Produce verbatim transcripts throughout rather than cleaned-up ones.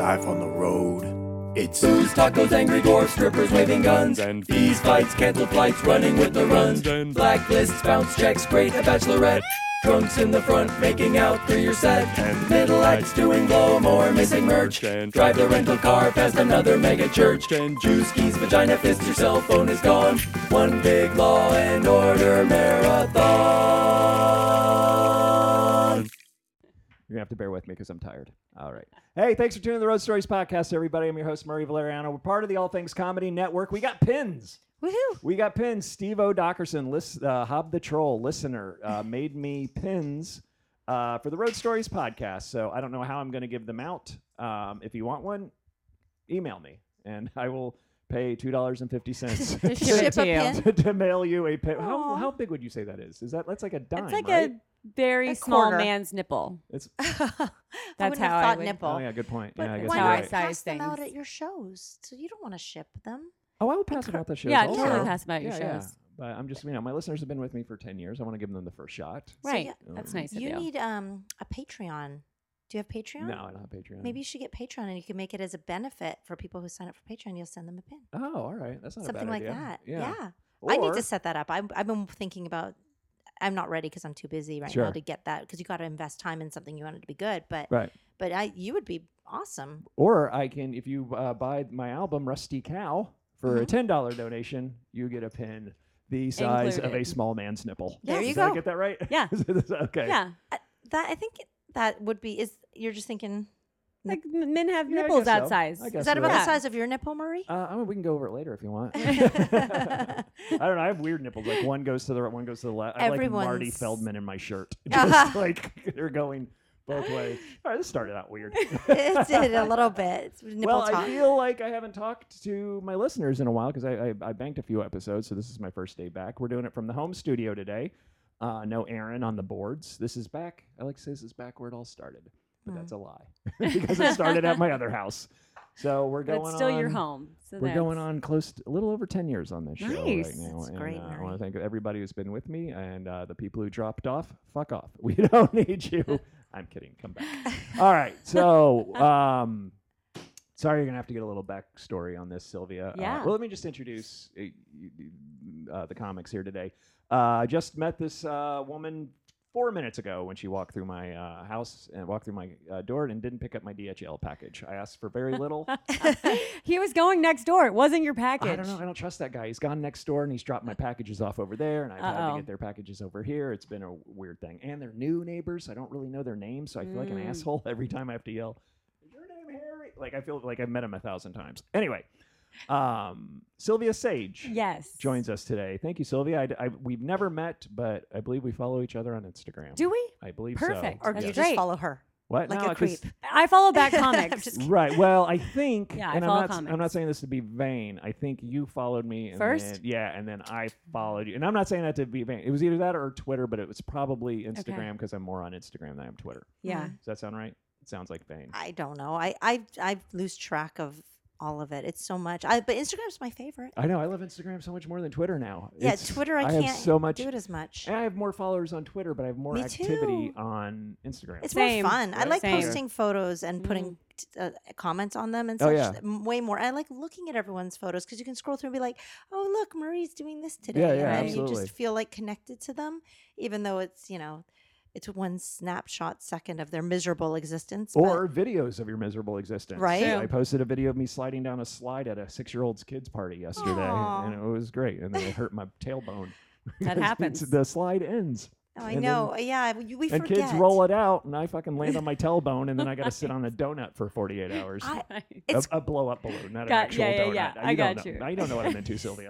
life on the road. It's Booze, tacos, angry dwarfs, strippers waving guns, and fees, fights, canceled flights, running with the runs, and blacklists, bounce checks, great a bachelorette, drunks in the front making out through your set, and middle acts doing blow more, missing merch, and drive the rental car past another mega church, and juice keys, vagina fist, your cell phone is gone. One big Law and Order marathon. You're going to have to bear with me because I'm tired. All right. Hey, thanks for tuning in to the Road Stories podcast, everybody. I'm your host, Murray Valeriano. We're part of the All Things Comedy Network. We got pins. Woohoo! We got pins. Steve O. Dockerson, list, uh, Hob the Troll, listener, uh, made me pins uh, for the Road Stories podcast. So I don't know how I'm going to give them out. Um, if you want one, email me, and I will pay two dollars and fifty cents To ship a pin? to, to mail you a pin. How, Aw. how big would you say that is? Is that That's like a dime, It's like right? a very A small quarter. man's nipple. It's, That's I wouldn't how have I thought would- nipple. oh, yeah, good point. But yeah, I guess why you're not right. size pass them out things. at your shows? So you don't want to ship them. Oh, I will pass it out the shows. Yeah, also. totally pass about your Yeah, yeah. shows. But I'm just, you know, my listeners have been with me for ten years. I want to give them the first shot. Right. yeah, That's nice of You you. need um a Patreon. Do you have Patreon? No, I don't have Patreon. Maybe you should get Patreon, and you can make it as a benefit for people who sign up for Patreon. You'll send them a pin. Oh, all right. That's not Something a bad like idea. that. Yeah. I need Or- to set that up. I've, I've been thinking about. I'm not ready because I'm too busy right Sure. now to get that. Because you got to invest time in something you want it to be good. But Right. but I you would be awesome. Or I can, if you uh, buy my album, Rusty Cow, for a Mhm. ten dollars donation, you get a pin the size of a Included. small man's nipple. There Did you I go. get that right? Yeah. Okay. Yeah. Uh, that I think that would be is you're just thinking. Like m- men have Yeah, I nipples guess that so. size. I guess Is that you're about right. the size of your nipple, Marie? Uh, I mean, we can go over it later if you want. I don't know. I have weird nipples. Like one goes to the right, one goes to the left. I have like Marty Everyone's- Feldman in my shirt. Uh-huh. Just like they're going both ways. All right, this started out weird. It did a little bit. It's nipple well, talk. I feel like I haven't talked to my listeners in a while because I, I I banked a few episodes, so this is my first day back. We're doing it from the home studio today. Uh, no Aaron on the boards. This is back. I like to say this is back where it all started, but Mm. that's a lie because it started at my other house. So we're But going. it's still on, your home. So We're going that's- on close to a little over ten years on this show Nice. right now. That's and great, uh, I Murray. want to thank everybody who's been with me and uh, the people who dropped off. Fuck off. We don't need you. I'm kidding. Come back. All right. So, um, sorry, you're going to have to get a little backstory on this, Sylvia. Uh, Yeah. well, let me just introduce uh, uh, the comics here today. Uh, I just met this uh, woman four minutes ago when she walked through my uh, house and walked through my uh, door and didn't pick up my D H L package. I asked for very little. He was going next door. It wasn't your package. I don't know. I don't trust that guy. He's gone next door and he's dropped my packages off over there, and I've had to Uh-oh. get their packages over here. It's been a weird thing. And they're new neighbors. I don't really know their names, so I feel like an Mm. asshole every time I have to yell, "Is your name Harry?" Like I feel like I've met him a thousand times. Anyway, um, Sylvia Sage Yes. joins us today. Thank you, Sylvia. I, I- we've never met, but I believe we follow each other on Instagram. Do we? I believe Perfect. so. or That's you Yes. just great. follow her What? like No, a 'cause- creep. I follow back I'm comics. just kidding. Right. Well, I think, Yeah, I and I'm follow not, I'm not comics. saying this to be vain. I think you followed me and First? then- yeah, and then I followed you. And I'm not saying that to be vain. It was either that or Twitter, but it was probably Instagram because I'm more on Instagram than I am Twitter. Yeah. Does that sound right? It sounds like vain. I don't know. I I I lose track of all of it. It's so much. I but Instagram's my favorite. I know. I love Instagram so much more than Twitter now. Yeah, It's- Twitter I, I can't have so much. do it as much. and I have more followers on Twitter, but I have more Me activity too. on Instagram. It's Same. more fun. I Right? like Same. posting photos and putting Mm. t- uh, comments on them and Oh, such. yeah. m- Way more. I like looking at everyone's photos because you can scroll through and be like, "Oh, look, Marie's doing this today," Yeah, yeah, and you absolutely. just feel like connected to them, even though it's you know, it's one snapshot second of their miserable existence. but- Or videos of your miserable existence. Right? True. I posted a video of me sliding down a slide at a six-year-old's kids party yesterday, Aw. and it was great. And then it hurt my tailbone. That It's- happens. The slide ends. Oh, I and know. yeah, we, we and forget. kids roll it out, and I fucking land on my tailbone, and then I got to sit on a donut for forty-eight hours. I- a, It's a blow-up balloon, not an Got- actual yeah, yeah, donut. yeah. You I don't got know. you. Now you don't know what I'm into, Sylvia.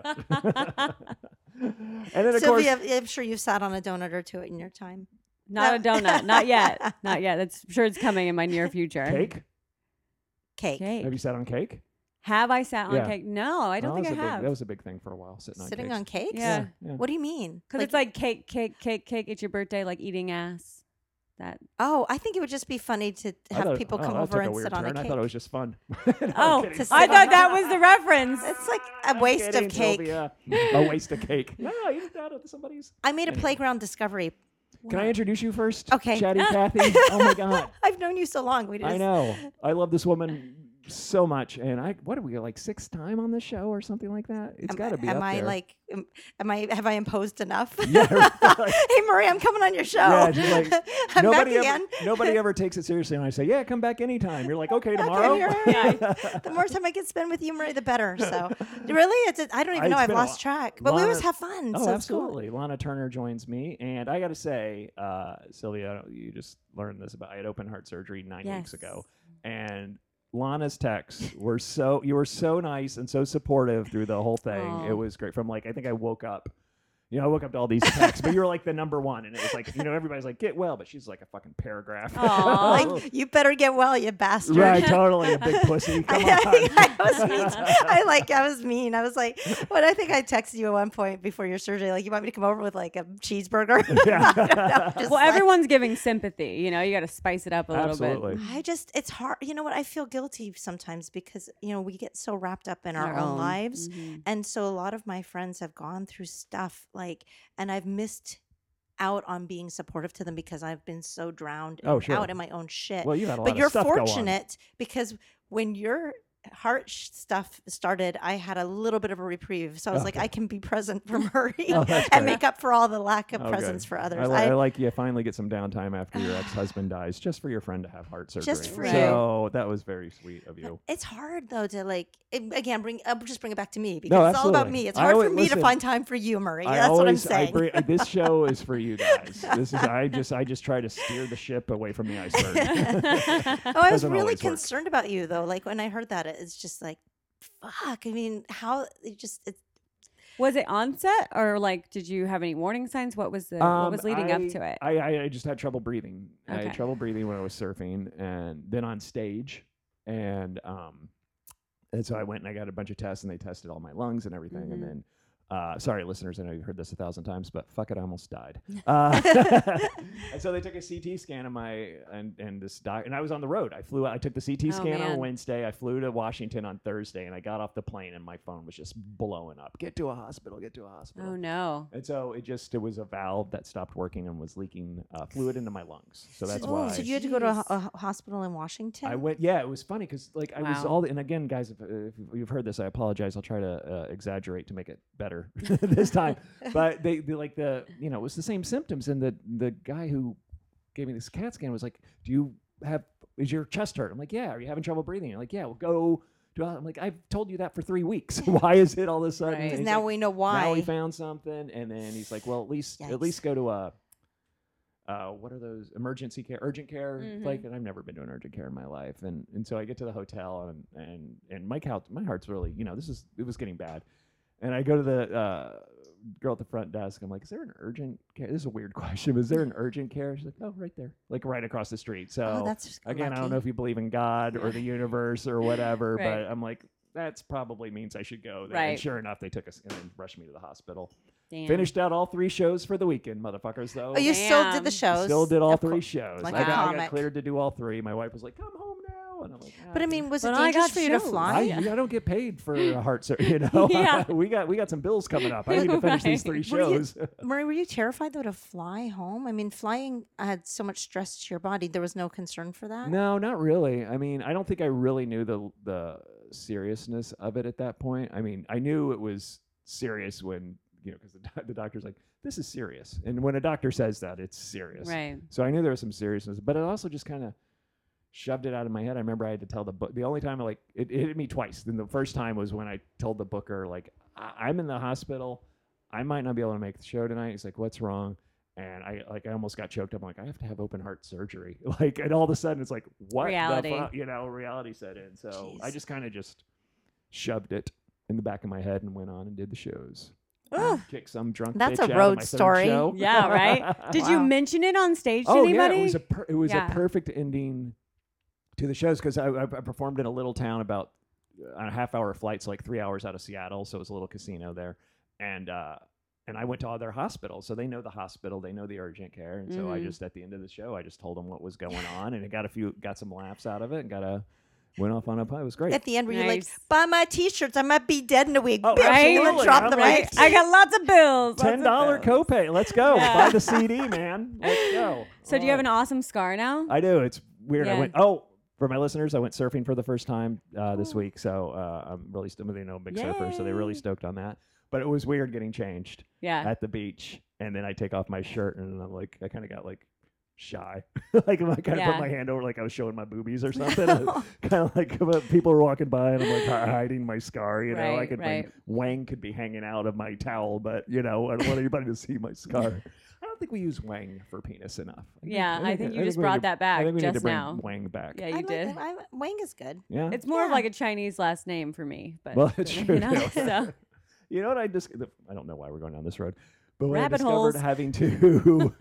and then, of Sylvia, course, I'm sure you've sat on a donut or two in your time. Not a No. donut. Not yet. Not yet. That's I'm sure it's coming in my near future. cake. Cake. Cake. Have you sat on cake? Have I sat on Yeah. cake? No, I don't Oh, think that I was a big- have. that was a big thing for a while, sitting on Sitting cakes. on cakes? Yeah. Yeah. What do you mean? Because it's like cake, cake, cake, cake. It's your birthday, like eating ass. That. Oh, I think it would just be funny to I have thought- people oh, come that over took a and weird sit on a turn. cake. I thought it was just fun. No, I'm Oh, kidding. To sit I on thought a- that was the reference. It's like a I'm waste kidding, of cake. Sylvia. A waste of cake. No, you did that with somebody's. I made a Anyway. playground discovery Can I introduce you first? Okay. Chatty Cathy. Oh my God. I've known you so long. We just I know. I love this woman so much, and I what are we like sixth time on this show or something like that? It's Am, got to be. am up I there. like? Am, am I? Have I imposed enough? Yeah. Right. Hey, Marie, I'm coming on your show. Yeah, just like I'm nobody back ever, again. nobody ever takes it seriously when I say, "Yeah, come back anytime." You're like, "Okay, tomorrow." Okay, here I am. The more time I can spend with you, Marie, the better. So, really, it's a, I don't even It's know. I've been a lost lo- track, but we Lana- always have fun. Oh, so it's cool. absolutely. Lana Turner joins me, and I got to say, uh, Sylvia, you just learned this about. I had open heart surgery nine Yes. weeks ago, and Lana's texts were so you were so nice and so supportive through the whole thing. Aw. It was great. From like I think I woke up. You know, I woke up to all these texts, but you were like the number one, and it was like, you know, everybody's like, "Get well," but she's like a fucking paragraph. Aw. Like, you better get well, you bastard. Right, totally, a big pussy. Come I, on. I, I was mean. I like. I was mean. I was like, what? I think I texted you at one point before your surgery. Like, you want me to come over with like a cheeseburger? Yeah. I don't know, just Well, like- everyone's giving sympathy. You know, you got to spice it up a little Absolutely. bit. I just, it's hard. You know what? I feel guilty sometimes because, you know, we get so wrapped up in our, Our own, own. lives. Mhm. And so a lot of my friends have gone through stuff like, and I've missed out on being supportive to them because I've been so drowned Oh, and sure. out in my own shit. Well, you had a lot but of you're stuff go on. fortunate because when your heart sh- stuff started, I had a little bit of a reprieve. So I was like, Okay. I can be present for Murray Oh, that's and great. make up for all the lack of Oh, presence good. for others. I, li- I- I like you finally get some downtime after your ex-husband dies, just for your friend to have heart surgery. Just for you. So that was very sweet of you. It's hard though to like it, again bring. I'll just bring it back to me because No, it's all about absolutely. me. It's I hard always- for me listen, to find time for you, Murray. I That's always, what I'm I saying. bring, this show is for you guys. This is I just I just try to steer the ship away from the iceberg. oh, I was Doesn't really always work. concerned about you though. Like when I heard that, it's just like, fuck. I mean, how it just it's Was it onset or like, did you have any warning signs? What was the what Um, was leading I, up to it? I, I I just had trouble breathing. I Okay. had trouble breathing when I was surfing, and then on stage, and um, and so I went and I got a bunch of tests, and they tested all my lungs and everything, Mhm. and then. Uh, sorry, listeners, I know you've heard this a thousand times, but fuck it, I almost died. Uh, and so they took a C T scan of my and and this doc, and I was on the road. I flew. I took the C T Oh, scan on man. Wednesday. I flew to Washington on Thursday, and I got off the plane, and my phone was just blowing up. Get to a hospital. Get to a hospital. Oh no. And so it just it was a valve that stopped working and was leaking uh, fluid into my lungs. So that's oh, why so you had to go to a, Jeez. ho- a hospital in Washington. I went. Yeah, it was funny because like I was Wow. all. And again, guys, if, if you've heard this, I apologize. I'll try to uh, exaggerate to make it better this time. But they, they like the you know it was the same symptoms. And the the guy who gave me this CAT scan was like, "Do you have? Is your chest hurt?" I'm like, "Yeah." Are you having trouble breathing? You're like, "Yeah." Well, go. Do I'm like, I've told you that for three weeks. Why is it all of a sudden? Right. And 'Cause he's now like, we know why. Now we found something, and then he's like, "Well, at least Yikes. at least go to a uh, what are those emergency care, urgent care?" Mhm. Like, and I've never been to an urgent care in my life, and and so I get to the hotel, and and and my couch, my heart's really, you know, this is it was getting bad, and I go to the uh, girl at the front desk. I'm like, "Is there an urgent care?" This is a weird question. Is there an urgent care? She's like, "Oh, right there, like right across the street." So oh, that's again, I don't lucky. know if you believe in God or the universe or whatever, Right. but I'm like, that's probably means I should go there. Right. And sure enough, they took us and then rushed me to the hospital. Damn. Finished out all three shows for the weekend, motherfuckers, though. Oh, you still did Damn. the shows. Still did all Of three course. shows. like I, a got, I got comic. cleared to do all three. My wife was like, "Come home now," and I'm like, But I "Ah, mean, was it But I dangerous got for you to shows. fly? I, I don't get paid for a heart surgery, you know. Yeah. we got we got some bills coming up. I need to finish these three Right. Were you- shows. Murray, were you terrified though to fly home? I mean, flying had so much stress to your body. There was no concern for that. No, not really. I mean, I don't think I really knew the the seriousness of it at that point. I mean, I knew it was serious when, you know, because the, doc- the doctor's like, "This is serious," and when a doctor says that, it's serious. Right. So I knew there was some seriousness, but it also just kind of shoved it out of my head. I remember I had to tell the book. The only time I like it, it hit me twice. Then the first time was when I told the booker, like, I- "I'm in the hospital. I might not be able to make the show tonight." He's like, "What's wrong?" And I like I almost got choked up. I'm like, "I have to have open heart surgery." Like, and all of a sudden it's like, what Reality. the fuck? You know, reality set in. So I Jeez. just kind of just shoved it in the back of my head and went on and did the shows. Ugh. Kick some drunk That's bitch a out of road my third story. show. Yeah, right? Did you Wow. mention it on stage to Oh anybody? yeah, it was a per- it was Yeah. a perfect ending to the shows because I, I, I performed in a little town about uh, on a half hour flight, so like three hours out of Seattle. So it was a little casino there, and uh, and I went to all their hospitals, so they know the hospital, they know the urgent care, and so I Mhm. just at the end of the show, I just told them what was going on, and it got a few got some laughs out of it, and got a Went off on a pie. It was great. At the end, where you're like, Nice. buy my T-shirts, I might be dead in a week. Oh, Bitch, and then absolutely. drop I'm the like, mic. I got lots of bills. Ten dollar bills. copay. Let's go. Yeah. Buy the C D, man. Let's go. So do you have All an awesome scar now? right. I do. It's weird. I Yeah. went. Oh, for my listeners, I went surfing for the first time uh, this Oh. week. So uh, I'm really still, they know I'm a big surfer, so they're really Yay. stoked on that. But it was weird getting changed Yeah. at the beach, and then I take off my shirt, and I'm like, I kind of got like shy, like I kind of Yeah. put my hand over, like I was showing my boobies or something. Kind of like uh, people were walking by, and I'm like hi- hiding my scar. You know, I Right, could right. my wang could be hanging out of my towel, but you know, I don't want anybody to see my scar. I don't think we use wang for penis enough. I Yeah, I think you I just we brought need to- that back I think we need to just bring now. wang back. Yeah, I you like did. it. I, Wang is good. Yeah. It's more of Yeah. like a Chinese last name for me, but Well, it's you true. know, too. so You know what I just? I don't know why we're going down this road, but when Rabbit I discovered holes. having to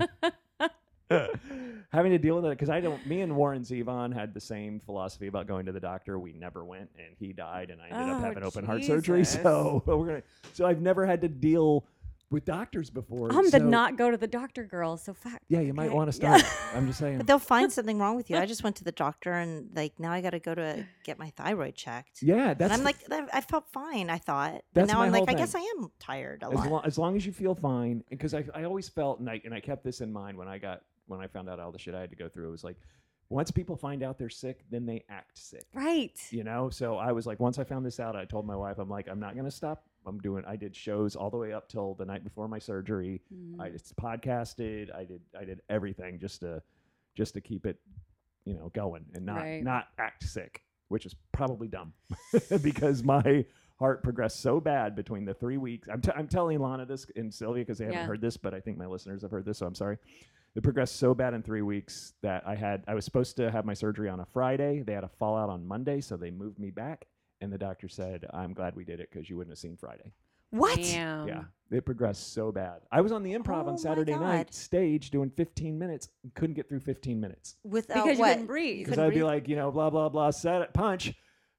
having to deal with it because I don't. Me and Warren Zevon had the same philosophy about going to the doctor. We never went, and he died, and I ended up Oh, having open heart surgery. Jesus. So we're gonna. So I've never had to deal with doctors before. I'm so, the not go to the doctor girl. So fuck. Yeah, you might Okay. want to Yeah. start. I'm just saying. But they'll find something wrong with you. I just went to the doctor and like now I got to go to get my thyroid checked. Yeah, that's. and I'm the- like, I I felt fine. I thought. That's and now my I'm whole like, I thing. guess I am tired a as, lot. long, as long as you feel fine, because I, I always felt, and I, and I kept this in mind when I got when I found out all the shit I had to go through. It was like, once people find out they're sick, then they act sick. Right. You know, so I was like, once I found this out, I told my wife, I'm like, I'm not gonna stop. I'm doing. I did shows all the way up till the night before my surgery. Mm. I just podcasted. I did. I did everything just to, just to keep it, you know, going and not Right. not act sick, which is probably dumb, because my heart progressed so bad between the three weeks. I'm, t- I'm telling Lana this and Sylvia because they haven't Yeah. heard this, but I think my listeners have heard this, so I'm sorry. It progressed so bad in three weeks that I had. I was supposed to have my surgery on a Friday. They had a fallout on Monday, so they moved me back. And the doctor said, "I'm glad we did it because you wouldn't have seen Friday." What? Damn. Yeah, it progressed so bad. I was on the improv Oh my on Saturday night God. stage doing fifteen minutes. and couldn't get through fifteen minutes Without Because you what? couldn't breathe. because couldn't I'd be breathe? like, you know, blah blah blah, set it, punch,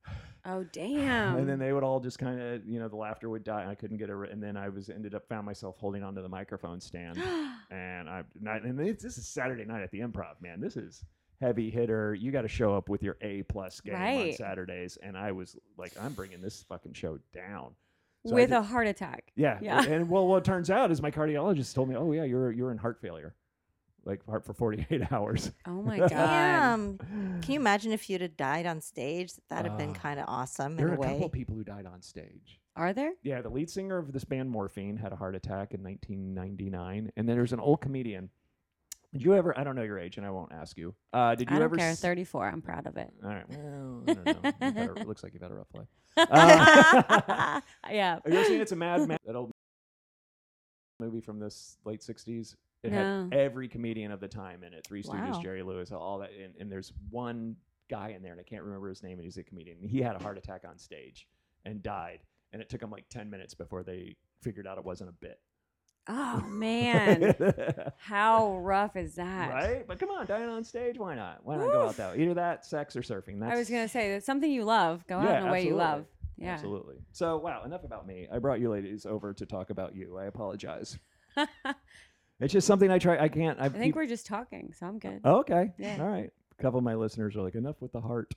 Oh damn. and then they would all just kind of, you know, the laughter would die. And I couldn't get it, and then I was ended up found myself holding onto the microphone stand, and I not, and it's, this is Saturday night at the improv, man. This is heavy hitter. You got to show up with your A plus game on Right. Saturdays, and I was like, I'm bringing this fucking show down. So I with did- a heart attack. Yeah. Yeah. And well, what turns out is my cardiologist told me, oh, yeah, you're you're in heart failure, like heart for forty-eight hours. Oh my god. Damn. Can you imagine if you'd have died on stage? That'd have been Ah. kind of awesome There in are a a couple way. of people who died on stage. Are there? Yeah, the lead singer of this band Morphine had a heart attack in nineteen ninety-nine, and then there's an old comedian. Did you ever? I don't know your age, and I won't ask you. Uh, did you I don't ever? care. s- thirty-four. I'm proud of it. All right. Well, I don't know. You've had a- it looks like you've had a rough life. Uh, yeah. Have you ever seen It's a Mad Man? That old movie from this late sixties. It No. had every comedian of the time in it. Three Stooges, Wow. Jerry Lewis, all that. And, and there's one guy in there, and I can't remember his name, and he's a comedian. And he had a heart attack on stage and died. And it took him like ten minutes before they figured out it wasn't a bit. Oh man. How rough is that? Right? But come on, dying on stage, why not? Why not go out Woof. that way? Either that, sex, or surfing. That's, I was gonna say that's something you love. Go out Yeah, in a way you absolutely. love. Yeah. Absolutely. So, wow, enough about me. I brought you ladies over to talk about you. I apologize. It's just something I try. I can't. I, I think we're just talking, so I'm good. Oh, okay. Yeah. All right. A couple of my listeners are like, enough with the heart.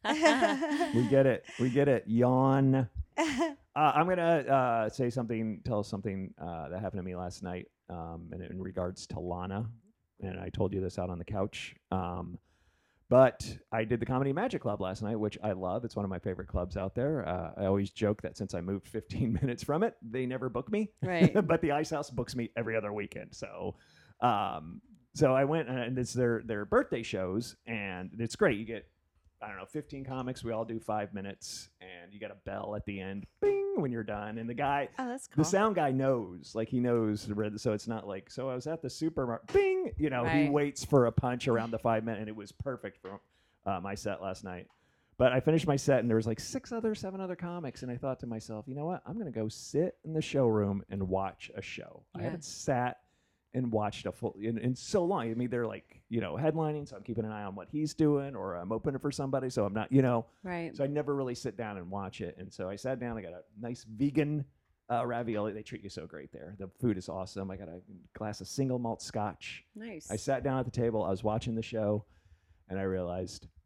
We get it. We get it. Yawn. Uh, I'm going to uh, say something, tell something uh, that happened to me last night um, in, in regards to Lana. And I told you this out on the couch. Um, but I did the Comedy Magic Club last night, which I love. It's one of my favorite clubs out there. Uh, I always joke that since I moved fifteen minutes from it, they never book me. Right. But the Ice House books me every other weekend. So, um, so I went and it's their their birthday shows, and it's great. You get, I don't know, fifteen comics. We all do five minutes, and you get a bell at the end, bing, when you're done. And the guy, Oh, that's cool. the sound guy knows, like he knows, so it's not like, so I was at the supermarket, bing, you know, he Right. waits for a punch around the five minute, and it was perfect for uh, my set last night. But I finished my set, and there was like six other, seven other comics, and I thought to myself, you know what? I'm going to go sit in the showroom and watch a show. I Yeah. haven't sat and watched a full in, in so long. I mean, they're like, you know, headlining, so I'm keeping an eye on what he's doing, or I'm opening for somebody, so I'm not, you know. Right. So I never really sit down and watch it. And so I sat down. I got a nice vegan uh, ravioli. They treat you so great there. The food is awesome. I got a glass of single malt scotch. Nice. I sat down at the table. I was watching the show, and I realized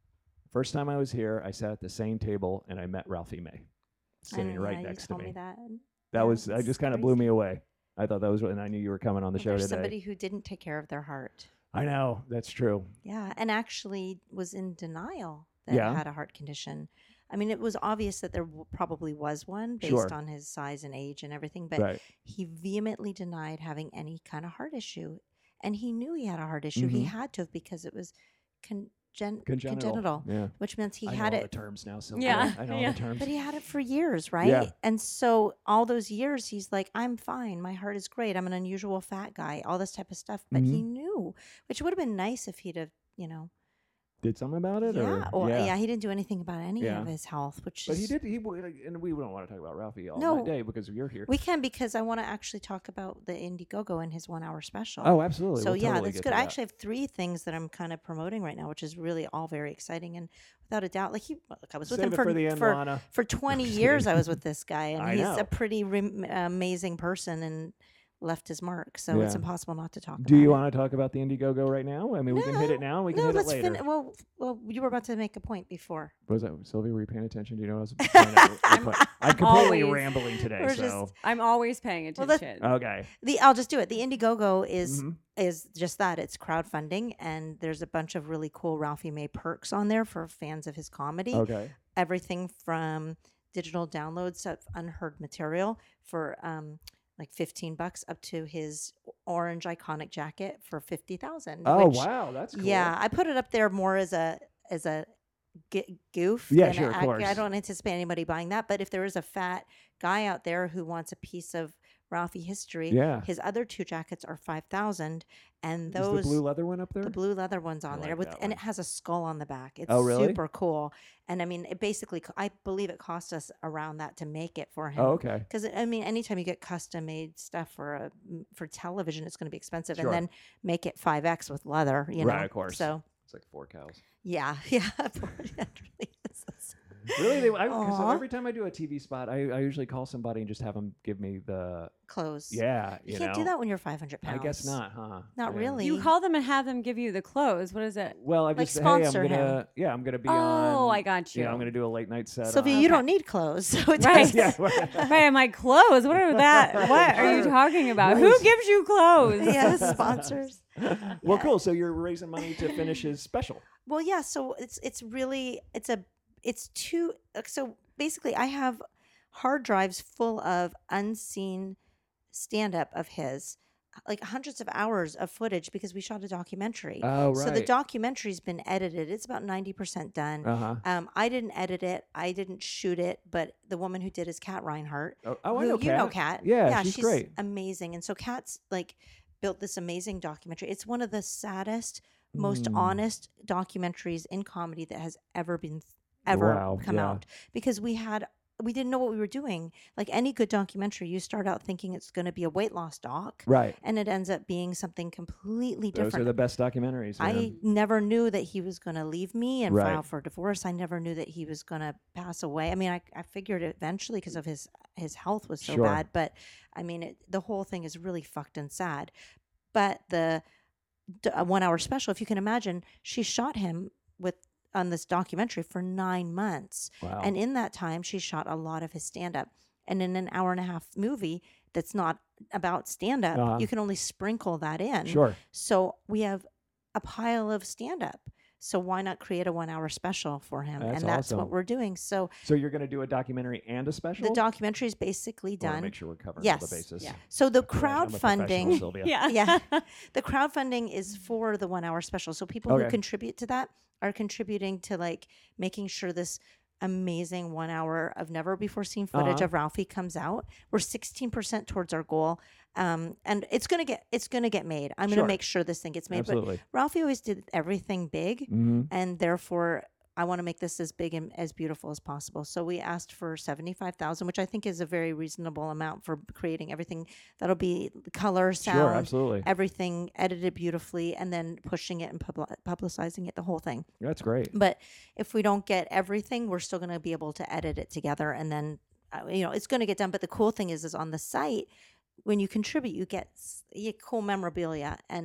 First time I was here, I sat at the same table and I met Ralphie May, sitting And, right yeah, next you to told me. me that. That Yeah, was, I it's just kind of blew me crazy. away. I thought that was, what- and I knew you were coming on the Well, show there's today. somebody who didn't take care of their heart. I know, that's true. Yeah, and actually was in denial that Yeah. he had a heart condition. I mean, it was obvious that there w- probably was one based Sure. on his size and age and everything, but Right. he vehemently denied having any kind of heart issue. And he knew he had a heart issue. He Mhm. had to have because it was congen- Congenital. congenital, Yeah. which meant he I had know all it. the terms now. So Yeah, I know all yeah. the terms. But he had it for years, right? Yeah. And so all those years, he's like, I'm fine. My heart is great. I'm an unusual fat guy, all this type of stuff. But he Mm-hmm. knew, which would have been nice if he'd have, you know, Did something about it? yeah, Or, or, yeah. he didn't do anything about any Yeah. of his health, which But is, he did. He w- and we don't want to talk about Ralphie all No. night day because you're here. we can because I want to actually talk about the Indiegogo and his one hour special. Oh, absolutely. So We'll yeah, totally that's get good. to I that. actually have three things that I'm kind of promoting right now, which is really all very exciting. And without a doubt, like he, look, I was with Save him it for for the end, for, Lana. for twenty Just years. kidding. I was with this guy, and I he's know. a pretty re- amazing person and left his mark. So it's Yeah. impossible not to talk. Do about you it. want to talk about the Indiegogo right now? I mean, we can hit it now. We can no, hit it let's later. fin- well, well, you were about to make a point before. Was that Sylvia? Were you paying attention? Do you know what I was pointing at? I'm, I'm completely always- rambling today. We're So just- I'm always paying Well, let's- attention. okay. The I'll just do it. The Indiegogo is Mhm. is just that. It's crowdfunding, and there's a bunch of really cool Ralphie May perks on there for fans of his comedy. Okay. Everything from digital downloads of unheard material for um like fifteen bucks up to his orange iconic jacket for fifty thousand. Oh which, wow, that's cool. Yeah, I put it up there more as a as a g- goof. Yeah, than sure, a of act- course. I don't anticipate anybody buying that, but if there is a fat guy out there who wants a piece of Ralphie history, Yeah. his other two jackets are five thousand, and Is those the blue leather one up there? the blue leather one's I on there like with, that and one. it has a skull on the back. It's Oh, really? super cool. And I mean, it basically, co- I believe it cost us around that to make it for him. Oh, okay. Because I mean, anytime you get custom made stuff for a for television, it's going to be expensive, Sure. and then make it five X with leather, you know. Right, of course. So It's like four cows. yeah, yeah, it really is. Really? They, I, 'cause Aw. every time I do a T V spot, I, I usually call somebody and just have them give me the Clothes. yeah. you, You, can't know. do that when you're five hundred I pounds. guess not, huh? Not Yeah. really. You call them and have them give you the clothes. What is it? Well, I Like, just hey, I'm sponsor gonna him. yeah, I'm gonna be on. Oh, I got You know, you. I'm gonna do a late night set. Sylvia, on. you Okay. don't need clothes, so it Right. does. yeah. Right, I'm like, clothes? What are that? What are you talking about? Who Nice. gives you clothes? Yes, sponsors. Well, cool. So you're raising money to finish his special. Well, yeah. So it's it's really it's a it's two. So basically, I have hard drives full of unseen stand up of his, like hundreds of hours of footage because we shot a documentary. Oh, right. So the documentary's been edited. It's about ninety percent done. Uh huh. Um, I didn't edit it. I didn't shoot it, but the woman who did is Kat Reinhardt. Oh, oh, I who know you know Kat. Kat. Yeah, she's great. amazing. And so Kat's like built this amazing documentary. It's one of the saddest, most Mm. honest documentaries in comedy that has ever been ever Wow, come yeah. out because we had we didn't know what we were doing. Like any good documentary, you start out thinking it's going to be a weight loss doc, Right. and it ends up being something completely Those different. are the best documentaries. I man. never knew that he was going to leave me and Right. file for divorce. I never knew that he was going to pass away. I mean, I, I figured it eventually because of his his health was so Sure. bad. But I mean, it, the whole thing is really fucked and sad. But the d- uh, one hour special, if you can imagine, she shot him with on this documentary for nine months, Wow. and in that time, she shot a lot of his stand up. And in an hour and a half movie that's not about stand up, Uh-huh. you can only sprinkle that in. Sure. So we have a pile of stand up. So why not create a one hour special for him? That's and that's awesome. what we're doing. So So you're going to do a documentary and a special? the documentary is basically I wanna done. make sure we're covering Yes. all the bases. Yeah. So the I'm a professional, crowdfunding, Sylvia. Yeah. yeah, the crowdfunding is for the one hour special. So people Okay. who contribute to that are contributing to like making sure this amazing one hour of never before seen footage Uh-huh. of Ralphie comes out. We're sixteen percent towards our goal. Um, and it's gonna get it's gonna get made. I'm Sure. gonna make sure this thing gets made. Absolutely. But Ralphie always did everything big, Mm-hmm. and therefore I want to make this as big and as beautiful as possible. So we asked for seventy-five thousand, which I think is a very reasonable amount for creating everything. That'll be color, sound, Sure, absolutely. everything edited beautifully, and then pushing it and publi- publicizing it, the whole thing. That's great. But if we don't get everything, we're still going to be able to edit it together, and then uh, you know it's going to get done. But the cool thing is, is on the site when you contribute, you get s- you get cool memorabilia and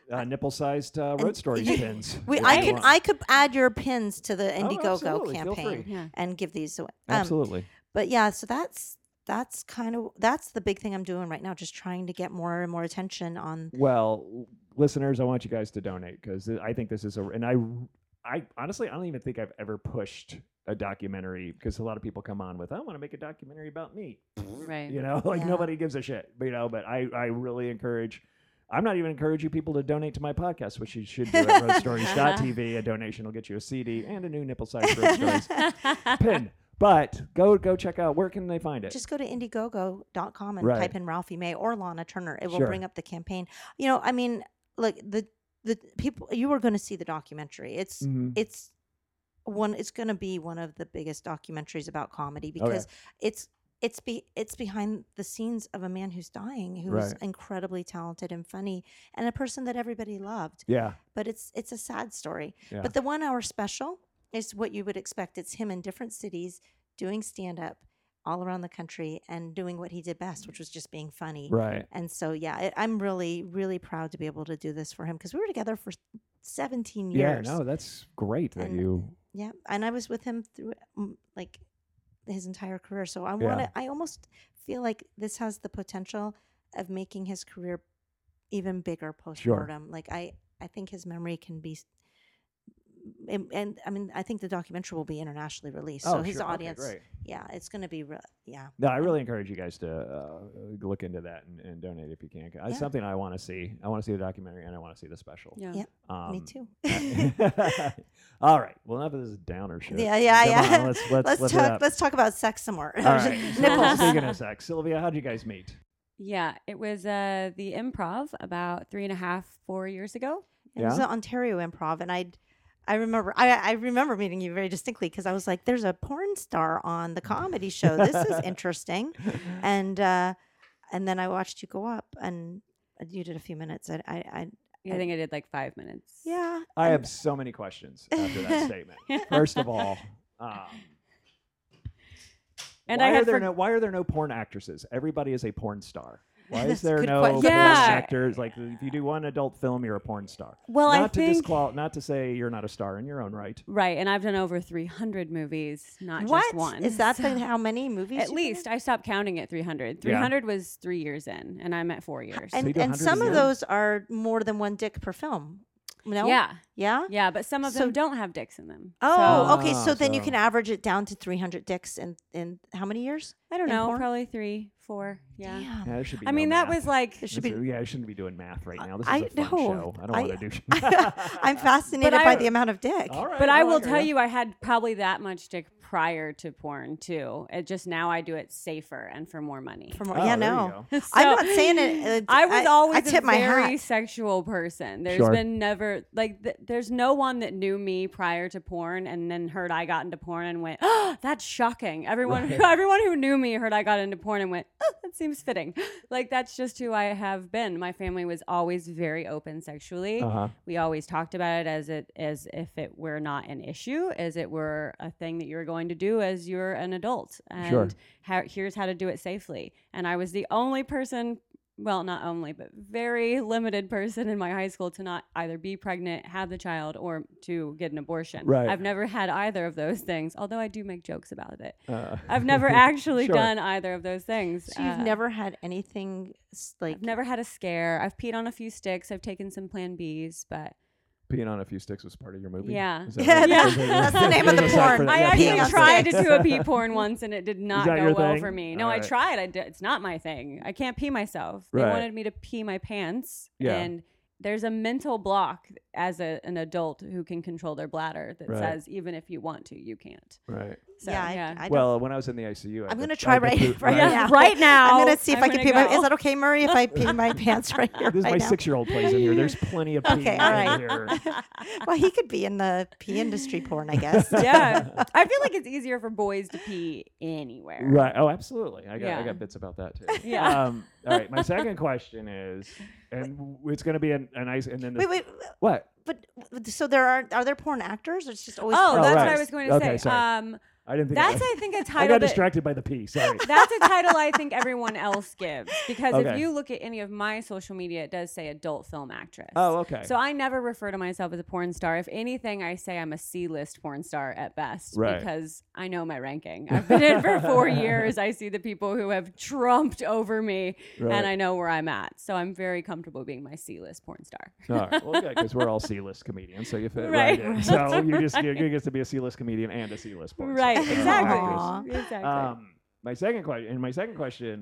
uh, nipple-sized uh, Road Stories you- pins. We, if I you can want. I could add your pins to the Oh, Indiegogo absolutely. Feel campaign free. Yeah. and give these away. Um, Absolutely. But yeah, so that's that's kind of that's the big thing I'm doing right now, just trying to get more and more attention on. Well, l- listeners, I want you guys to donate because I think this is a, and I, I honestly, I don't even think I've ever pushed a documentary because a lot of people come on with, I want to make a documentary about me. Right. You know, like Yeah. nobody gives a shit, you know, but I, I really encourage, I'm not even encouraging people to donate to my podcast, which you should do at road stories dot t v. A donation will get you a C D and a new nipple-sized Road Stories pin. But go go check out, where can they find it? Just go to Indiegogo dot com and Right. type in Ralphie May or Lana Turner. It will Sure. bring up the campaign. You know, I mean, like the the people you were going to see the documentary. It's Mhm. it's one. It's going to be one of the biggest documentaries about comedy Oh, yeah. because it's it's be it's behind the scenes of a man who's dying, who's Right. incredibly talented and funny, and a person that everybody loved. Yeah. But it's it's a sad story. Yeah. But the one hour special is what you would expect. It's him in different cities doing stand up all around the country and doing what he did best, which was just being funny. Right. And so, yeah, I, I'm really, really proud to be able to do this for him because we were together for seventeen Yeah, years. no, that's great that And- you, Yeah, and I was with him through mm, like his entire career. So I Yeah. want to. I almost feel like this has the potential of making his career even bigger post mortem. Like I, I think his memory can be. s- And, and I mean, I think the documentary will be internationally released, so oh, his sure. Okay, audience, great. yeah, it's going to be, re- yeah. No, I really encourage you guys to uh, look into that and, and donate if you can. It's Yeah. something I want to see. I want to see the documentary and I want to see the special. Yeah. Yep. Um, Me too. All right. Well, enough of this downer shit. Yeah, yeah, Come yeah. on, let's let's, let's let's it talk. up. Let's talk about sex some more. All right. So, Nipples. speaking of sex, Sylvia, how'd you guys meet? Yeah, it was uh, the Improv about three and a half, four years ago. It was Yeah? an Ontario Improv, and I, I remember, I, I remember meeting you very distinctly because I was like, "There's a porn star on the comedy show. This is interesting," and uh, and then I watched you go up, and you did a few minutes. I, I, I I think I did like five minutes. yeah. I and- have so many questions after that statement. First of all, um, And why I are had there for- no why are there no porn actresses? Everybody is a porn star. Why is That's a there good no question. porn Yeah. actors? Like if you do one adult film, you're a porn star. Well, not I to think disqual- not to say you're not a star in your own right. right, and I've done over three hundred movies, not what just one. is that? So- The, how many movies? At you've been least in? I stopped counting at three hundred. three hundred was three years in, and I'm at four years. So you and do one and hundred some a of year? those are more than one dick per film. No. Yeah, Yeah. yeah, but some of So- them don't have dicks in them. Oh, So, okay. Ah, So then you so- can average it down to three hundred dicks in in how many years? I don't in know, porn? probably three, four. Yeah. Damn. Yeah, there should be I no mean, that math. was like. There should This be. is- yeah, I shouldn't be doing math right now. This is I a fun know. show. I don't I- want to do. I'm fascinated But by I- the amount of dick. All right, But I well, will hear tell ya. you, I had probably that much dick prior to porn too. It just now I do it safer and for more money. For more, Oh, yeah, there you no. go. I'm So- not saying it. uh, I was always I tip a my very hat. sexual person. There's Sure. been never like th- there's no one that knew me prior to porn and then heard I got into porn and went, "Oh, that's shocking." Everyone Right. everyone who knew me heard I got into porn and went, "Oh, that seems fitting." Like that's just who I have been. My family was always very open sexually. Uh-huh. We always talked about it as it as if it were not an issue, as it were a thing that you were going to do as you're an adult, and Sure. how, here's how to do it safely. And I was the only person, well, not only, but very limited person in my high school to not either be pregnant, have the child, or to get an abortion. Right. I've never had either of those things, although I do make jokes about it. Uh, I've never actually Sure. done either of those things. So you've Uh, never had anything s- like I've never had a scare. I've peed on a few sticks. I've taken some Plan Bs, but Peeing on a few sticks was part of your movie. Yeah. Is that Yeah, right? that's- Is that- that's the name of the There's a side porn. for that. I Yeah, actually peeing on tried to sticks. do a pee porn once, and it did not that go your well thing? for me. No, All I right. tried. I did, it's not my thing. I can't pee myself. They Right. wanted me to pee my pants, Yeah. and there's a mental block as a, an adult who can control their bladder that Right. says even if you want to, you can't. Right. So, yeah, I, yeah. I don't. Well, when I was in the I C U, I I'm did- gonna I try did right, poo- right, Yeah, now. right now. I'm gonna see if I'm I can gonna pee my. go. Is that okay, Murray? If I pee my pants right here, This is right my now? six-year-old plays in here. There's plenty of peeing Okay, all right. in here. Well, he could be in the pee industry porn, I guess. Yeah, I feel like it's easier for boys to pee anywhere. Right. Oh, absolutely. I got I Yeah. got bits about that too. Yeah. Um, all right. My second question is, and w- it's going to be a, a nice, and then the, Wait, wait, what? but so there are are there porn actors? Or it's just always Oh, porn that's right. what I was going to Okay, say. sorry. Um, I didn't think That's, I, I think, a I title got that- distracted by the P. Sorry. That's a title I think everyone else gives, because Okay. if you look at any of my social media, it does say adult film actress. Oh, okay. So I never refer to myself as a porn star. If anything, I say I'm a C-list porn star at best, Right. because I know my ranking. I've been in for four years. I see the people who have trumped over me, Right. and I know where I'm at. So I'm very comfortable being my C-list porn star. All right. Well, yeah, because we're all C-list comedians, so you fit Right. right, in. So you just you, you get to be a C-list comedian and a C-list porn star. Right, So, exactly. actress. Aw. Exactly. Um, my second question, and my second question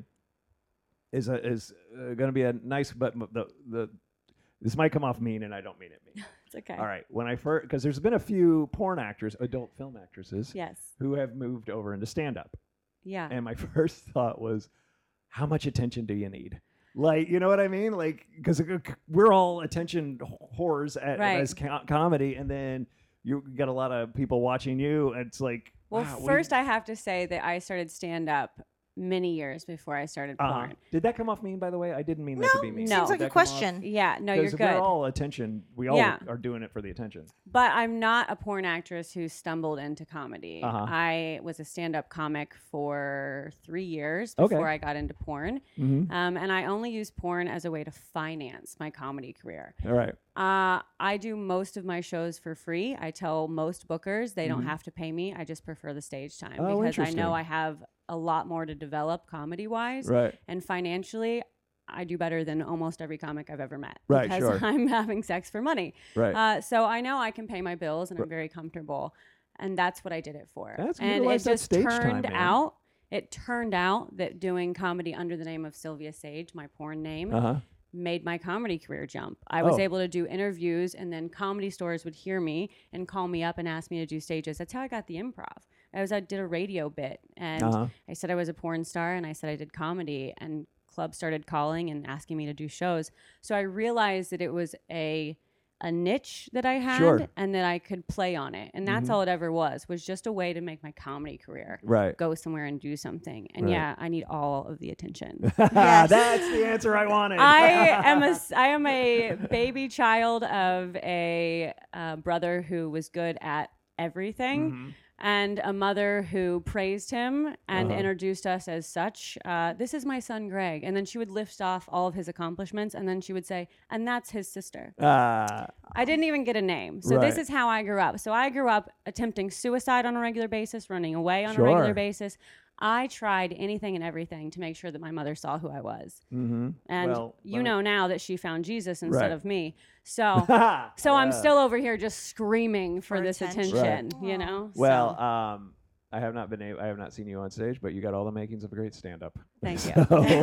is a, is uh, going to be a nice, but m- the the this might come off mean, and I don't mean it mean. It's okay. All right, when I first, because there's been a few porn actors, adult film actresses, Yes. who have moved over into stand-up, Yeah. and my first thought was, how much attention do you need? Like, you know what I mean? Like, because we're all attention whores at, Right. as co- comedy, and then you got a lot of people watching you. And it's like, Well, wow, what first do you- I have to say that I started stand up many years before I started uh-huh. porn. Did that come off mean, by the way? I didn't mean that No, to be mean. No. seems Did like Did a that come off- question. Yeah, no, you're Because good. we're all attention. We all Yeah. are doing it for the attention. But I'm not a porn actress who stumbled into comedy. Uh-huh. I was a stand-up comic for three years Okay. before I got into porn, Mm-hmm. um, and I only use porn as a way to finance my comedy career. All right. Uh, I do most of my shows for free. I tell most bookers they don't Mhm. have to pay me. I just prefer the stage time Oh, because I interesting. know I have a lot more to develop comedy-wise. Right. And financially, I do better than almost every comic I've ever met. Right, Because sure. I'm having sex for money. Right. Uh, so I know I can pay my bills and Right. I'm very comfortable. And that's what I did it for. That's and it utilize that just stage time, turned man. out, it turned out that doing comedy under the name of Sylvia Sage, my porn name, Uh huh. made my comedy career jump. I was Oh. able to do interviews, and then comedy stores would hear me and call me up and ask me to do stages. That's how I got the improv. I was I did a radio bit, and Uh-huh. I said I was a porn star, and I said I did comedy, and clubs started calling and asking me to do shows. So I realized that it was a a niche that I had, Sure. and that I could play on it, and that's Mhm. all it ever was. Was just a way to make my comedy career Right. go somewhere and do something. And Right. yeah, I need all of the attention. Yes. That's the answer I wanted. I am a s- I am a baby child of a uh, brother who was good at everything, Mhm. and a mother who praised him and Uh-huh. introduced us as such. Uh, this is my son Greg, and then she would list off all of his accomplishments, and then she would say, "And that's his sister." Uh, I didn't even get a name. So this Right. is how I grew up. So I grew up attempting suicide on a regular basis, running away on Sure. a regular basis. I tried anything and everything to make sure that my mother saw who I was. mm-hmm. And Well, you let me- know now that she found Jesus instead Right. of me. So so I'm Yeah. still over here just screaming for, For this attention. attention, Right. you know? Well, So, um, I have not been able, I have not seen you on stage, but you got all the makings of a great stand-up. Thank you.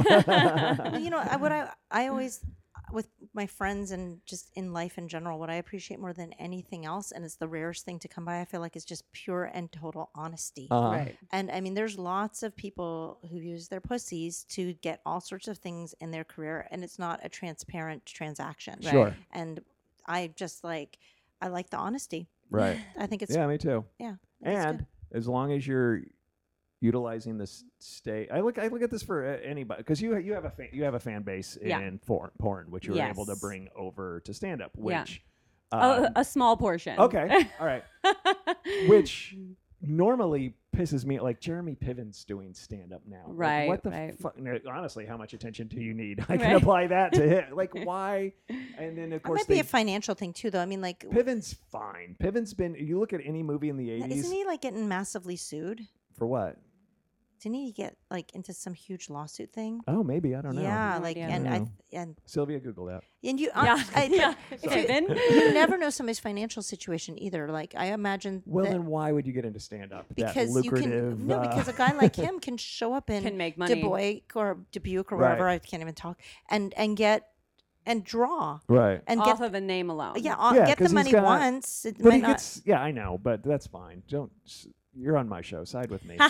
Well, you know, I, what I I always with my friends and just in life in general, what I appreciate more than anything else, and it's the rarest thing to come by, I feel like, is just pure and total honesty. Uh-huh. right. And I mean, there's lots of people who use their pussies to get all sorts of things in their career, and it's not a transparent transaction. Right. Sure. And I just like, I like the honesty. Right. I think it's Yeah, me too. yeah. I think it's And good. as long as you're utilizing this state, I look I look at this for uh, anybody because you you have a fan, you have a fan base Yeah. in for, porn, which you were able to Yes. bring over to stand up, Yeah. which a, um, a small portion. okay, all right, which normally pisses me like Jeremy Piven's doing stand up now. Like, Right, what the right. fuck? no, honestly, how much attention do you need? I can Right. apply that to him. Like why? And then of It course might be they, a financial thing too, though. I mean, like, Piven's fine. Piven's been. You look at any movie in the eighties isn't he like getting massively sued? for what? Didn't he get like into some huge lawsuit thing? Oh, maybe I don't know. Yeah, No like, idea. and I I don't and Sylvia, Google that. and you, Yeah. uh, I, yeah. if you- Piven? you never know somebody's financial situation either. Like, I imagine Well, that then why would you get into stand up? because that you lucrative. can no, uh, because a guy like him can show up in Can make money. Dubuque or Dubuque or Right. wherever, I can't even talk, and and get and draw right. and Off get of a name alone. yeah, uh, Yeah, get 'cause the he's money got- once. It But might he not. gets. Yeah, I know, but that's fine. Don't. s- You're on my show. Side with me.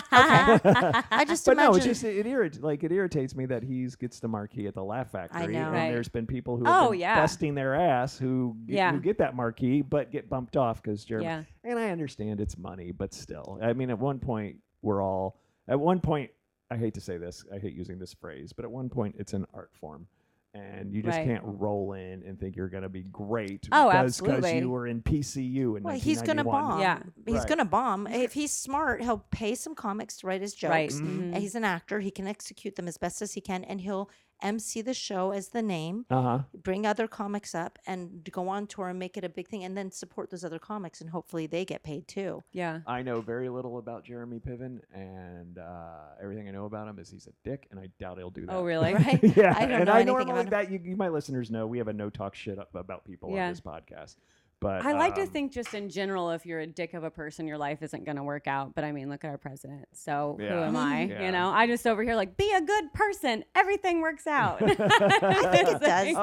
I just But imagine. no, it's just it, irrit- like it irritates me that he's gets the marquee at the Laugh Factory, know. and Right. there's been people who Oh, have been yeah. busting their ass who get, Yeah. who get that marquee but get bumped off because Jeremy. Yeah. And I understand it's money, but still, I mean, at one point we're all at one point. I hate to say this. I hate using this phrase, but at one point it's an art form, and you just Right. can't roll in and think you're going to be great. Oh, because, Because absolutely. you were in P C U in Well, he's gonna nineteen ninety-one. bomb. Yeah. he's Right. gonna bomb. If he's smart, he'll pay some comics to write his jokes. Right. Mm-hmm. Mhm. And he's an actor. He can execute them as best as he can, and he'll M C the show as the name. Uh huh. Bring other comics up and go on tour and make it a big thing, and then support those other comics, and hopefully they get paid too. Yeah. I know very little about Jeremy Piven, and uh, everything I know about him is he's a dick, and I doubt he'll do that. Oh, really? Right? yeah, I don't and know I anything normally about him. that you, you, my listeners know we have a no talk shit up about people Yeah. on this podcast. But I like to um, think just in general, if you're a dick of a person, your life isn't going to work out. But I mean, look at our president. So who Yeah. am I? Yeah. You know, I just over here like, be a good person. Everything works out. I think it does, though.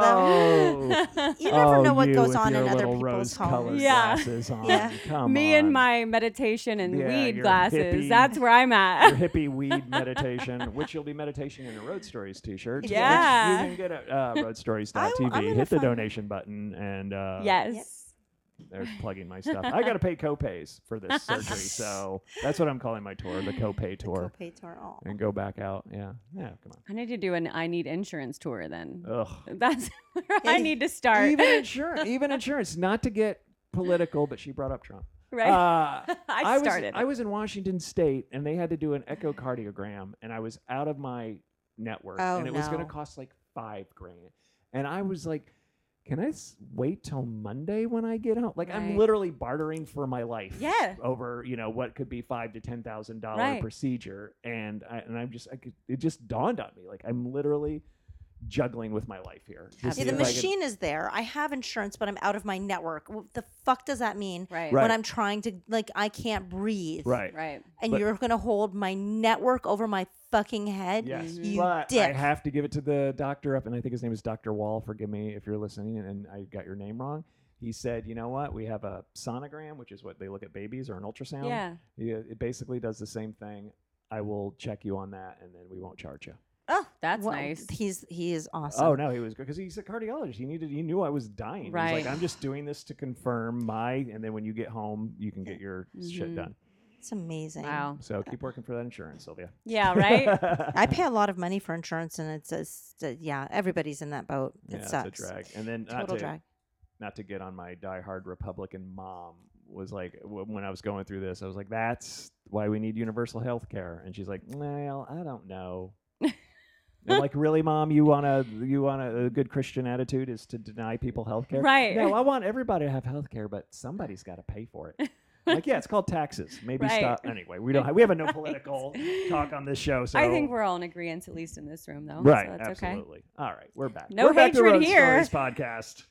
Oh, You never oh, know what you goes with on your in other little people's rose-colored homes. Yeah. glasses on. Yeah. Come Me on. and my meditation and Yeah, weed your glasses. hippie- That's where I'm your at. hippie weed meditation, which will be meditation in a Road Stories t-shirt. which Yeah. you can get at uh, road stories dot t v. I- I'm gonna Hit the find- donation button, and uh, yes. they're plugging my stuff. I got to pay copays for this surgery, so that's what I'm calling my tour, the copay tour, Copay tour. Oh. and go back out. Yeah, yeah, come I need to do an I need insurance tour then. on. Ugh. That's where Yeah, I you- need to start. Even insurance, even insurance. Not to get political, but she brought up Trump. right? Uh, I was, started. I was in Washington State, and they had to do an echocardiogram, and I was out of my network, Oh, and it was going no. to cost like five grand. And I was like, "Can I s- wait till Monday when I get home?" Like I'm Right. literally bartering for my life. Yeah. Over you know what could be five to ten thousand dollar Right. procedure, and I, and I'm just I could, it just dawned on me like I'm literally juggling with my life here. to Yeah, see the if I can- machine is there. I have insurance, but I'm out of my network. What the fuck does that mean? Right. Right. When I'm trying to, like, I can't breathe. Right. Right. And But- you're going to hold my network over my fucking head? Yes, You but dick. I have to give it to the doctor up, and I think his name is Doctor Wall. Forgive me if you're listening, and I got your name wrong. He said, "You know what? We have a sonogram, which is what they look at babies, or an ultrasound. Yeah. Yeah, it basically does the same thing. I will check you on that, and then we won't charge you." Oh, That's well, nice. He's he is awesome. Oh no, he was good because he's a cardiologist. He needed. He knew I was dying. He's Right. like, I'm just doing this to confirm my, and then when you get home, you can get your shit Mhm. done. It's amazing. Wow. So keep working for that insurance, Sylvia. Yeah. Right. I pay a lot of money for insurance, and it's just, uh, yeah, everybody's in that boat. It yeah, sucks. it's a drag. And then not Total to, drag. not to get on my diehard Republican mom was like w- when I was going through this, I was like, "That's why we need universal health care." And she's like, "Well, I don't know." I'm like, "Really, Mom? You want a you want a, a good Christian attitude is to deny people health care?" Right. No, I want everybody to have health care, but somebody's got to pay for it. I'm like, yeah, it's called taxes. Maybe Right. stop. Anyway, we don't. Have, we have a no political talk on this show. So I think we're all in agreement, at least in this room, though. right. So that's okay. absolutely. All right, we're back. No we're back to hatred Road here. Stories podcast.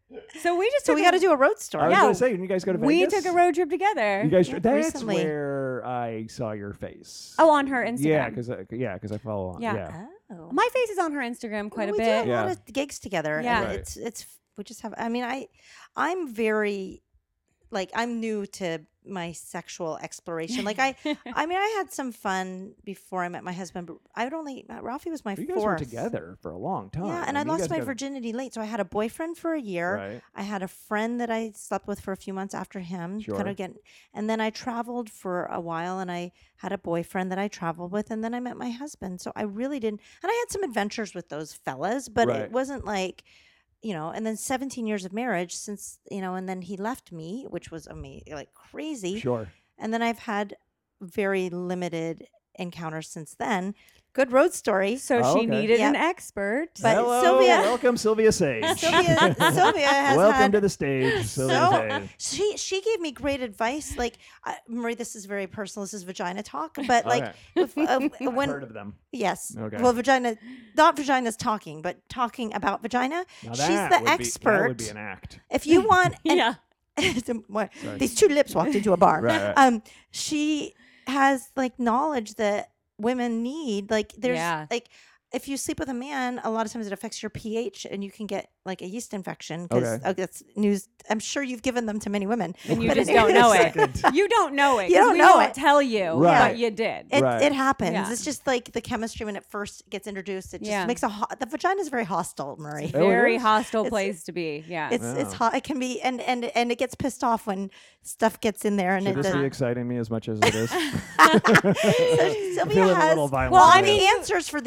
So we just So took we a- got to do a road I story. was Yeah. going to say, when you guys go to We Vegas, took a road trip together. You guys, Yeah, that's recently. where I saw your face. oh, on her Instagram. yeah, because yeah, because I follow on. Yeah. Yeah, Oh. My face is on her Instagram quite we a do bit. a lot Yeah. of gigs together. Yeah. and Right. it's it's we just have. I mean, I I'm very like I'm new to my sexual exploration. Like I, I mean, I had some fun before I met my husband, but I would only Ralphie was my you guys fourth. were together for a long time. Yeah, and I mean, you lost guys my got- virginity late, so I had a boyfriend for a year. Right. I had a friend that I slept with for a few months after him. Sure. Kind of get, and then I traveled for a while, and I had a boyfriend that I traveled with, and then I met my husband. So I really didn't, and I had some adventures with those fellas, but Right. it wasn't like, you know. And then seventeen years of marriage since, you know, and then he left me, which was amazing, like crazy. Sure. And then I've had very limited encounters since then. Good road story. So Oh, she okay. needed Yeah. an expert. But Hello, Sylvia- welcome Sylvia Sage. Sylvia, Sylvia has welcome had to the stage, Sylvia so Sage. she she gave me great advice. Like uh, Marie, this is very personal. This is vagina talk, but like Okay. if, uh, I've when heard of them. yes, Okay. well, vagina, not vagina's talking, but talking about vagina. Now She's that the would be- expert. that would be an act. If you want, an, yeah. what- Sorry. these two lips walked into a bar. Right, right. Um, she has like knowledge that women need. Like there's Yeah. like. If you sleep with a man, a lot of times it affects your pH, and you can get like a yeast infection. Because Okay. oh, that's news. I'm sure you've given them to many women, And you But just anyway, don't know Second. it. You don't know it. You 'cause don't we know won't it. tell you, Right. but you did. It, Right. it happens. Yeah. It's just like the chemistry when it first gets introduced. It just Yeah. makes a ho- the vagina is very hostile, Murray. Oh, it Very is? hostile It's- place to be. Yeah. It's it's Wow. hot. It can be, and and and it gets pissed off when stuff gets in there, and Should it this does. be exciting me as much as it is? So I'm Sylvia feeling a has little violent. Well, all I today. mean, the answers for these things. you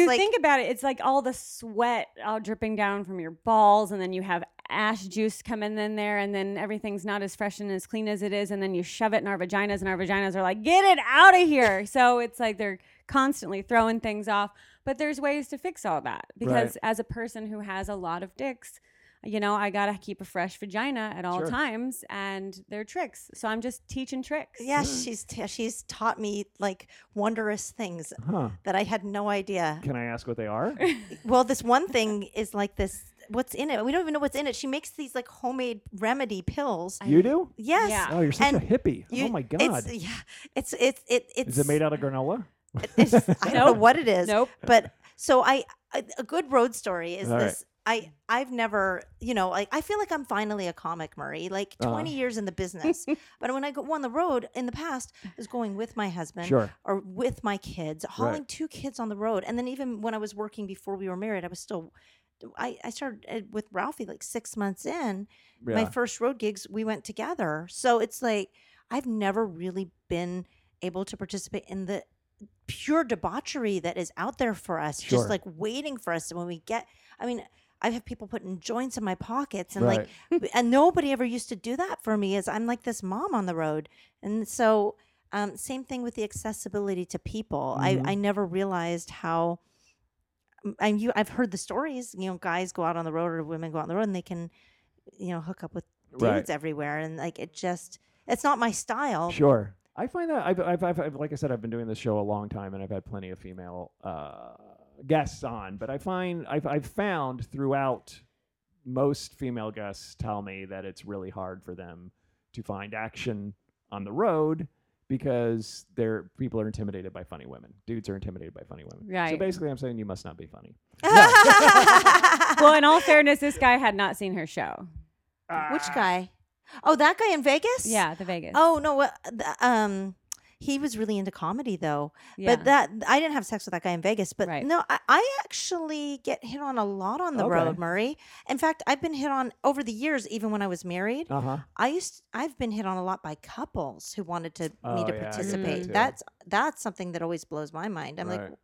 you like, think about it, it's like all the sweat all dripping down from your balls, and then you have ash juice coming in there, and then everything's not as fresh and as clean as it is, and then you shove it in our vaginas, and our vaginas are like, get it out of here. So it's like they're constantly throwing things off. But there's ways to fix all that, because Right. as a person who has a lot of dicks, you know, I gotta keep a fresh vagina at all Sure. times, and they're tricks. So I'm just teaching tricks. yeah, she's t- she's taught me like wondrous things Huh. that I had no idea. Can I ask what they are? Well, this one thing is like this. What's in it? We don't even know what's in it. She makes these like homemade remedy pills. You do? Yes. Yeah. Oh, you're such And a hippie. you- oh my god. It's, yeah. It's it's it, it's. Is it made out of granola? It's, I don't know Nope. what it is. Nope. But so I, I a good road story is All right. this. I I've never, you know, like I feel like I'm finally a comic, Murray. Like Uh-huh. twenty years in the business, but when I go on the road in the past, I was going with my husband Sure. or with my kids, hauling two kids on the road, and then even when I was working before we were married, I was still. I, I started uh, with Ralphie like six months in. My Yeah. first road gigs, we went together. So it's like I've never really been able to participate in the pure debauchery that is out there for us, Sure. just like waiting for us. And when we get, I mean, I have people putting joints in my pockets and Right. like, and nobody ever used to do that for me. As I'm like this mom on the road, and so um, same thing with the accessibility to people. Mhm. I I never realized how. I you I've heard the stories. You know, guys go out on the road or women go out on the road and they can, you know, hook up with dudes Right. everywhere, and like it just it's not my style. Sure. I find that I've, I've, I've, I've, like I said, I've been doing this show a long time, and I've had plenty of female uh, guests on. But I find I've, I've found throughout, most female guests tell me that it's really hard for them to find action on the road because they're people are intimidated by funny women. Dudes are intimidated by funny women. So Right. basically, I'm saying you must not be funny. Well, in all fairness, this guy had not seen her show. Which guy? Oh, that guy in Vegas? Yeah, the Vegas. Oh no, what? th- Um, he was really into comedy though. yeah. But that I didn't have sex with that guy in Vegas. But Right. no, I, I actually get hit on a lot on the Okay. road, Murray. In fact, I've been hit on over the years, even when I was married. Uh huh. I used I've been hit on a lot by couples who wanted to Oh, me to yeah, I get that participate. too. That's that's something that always blows my mind. I'm Right. like,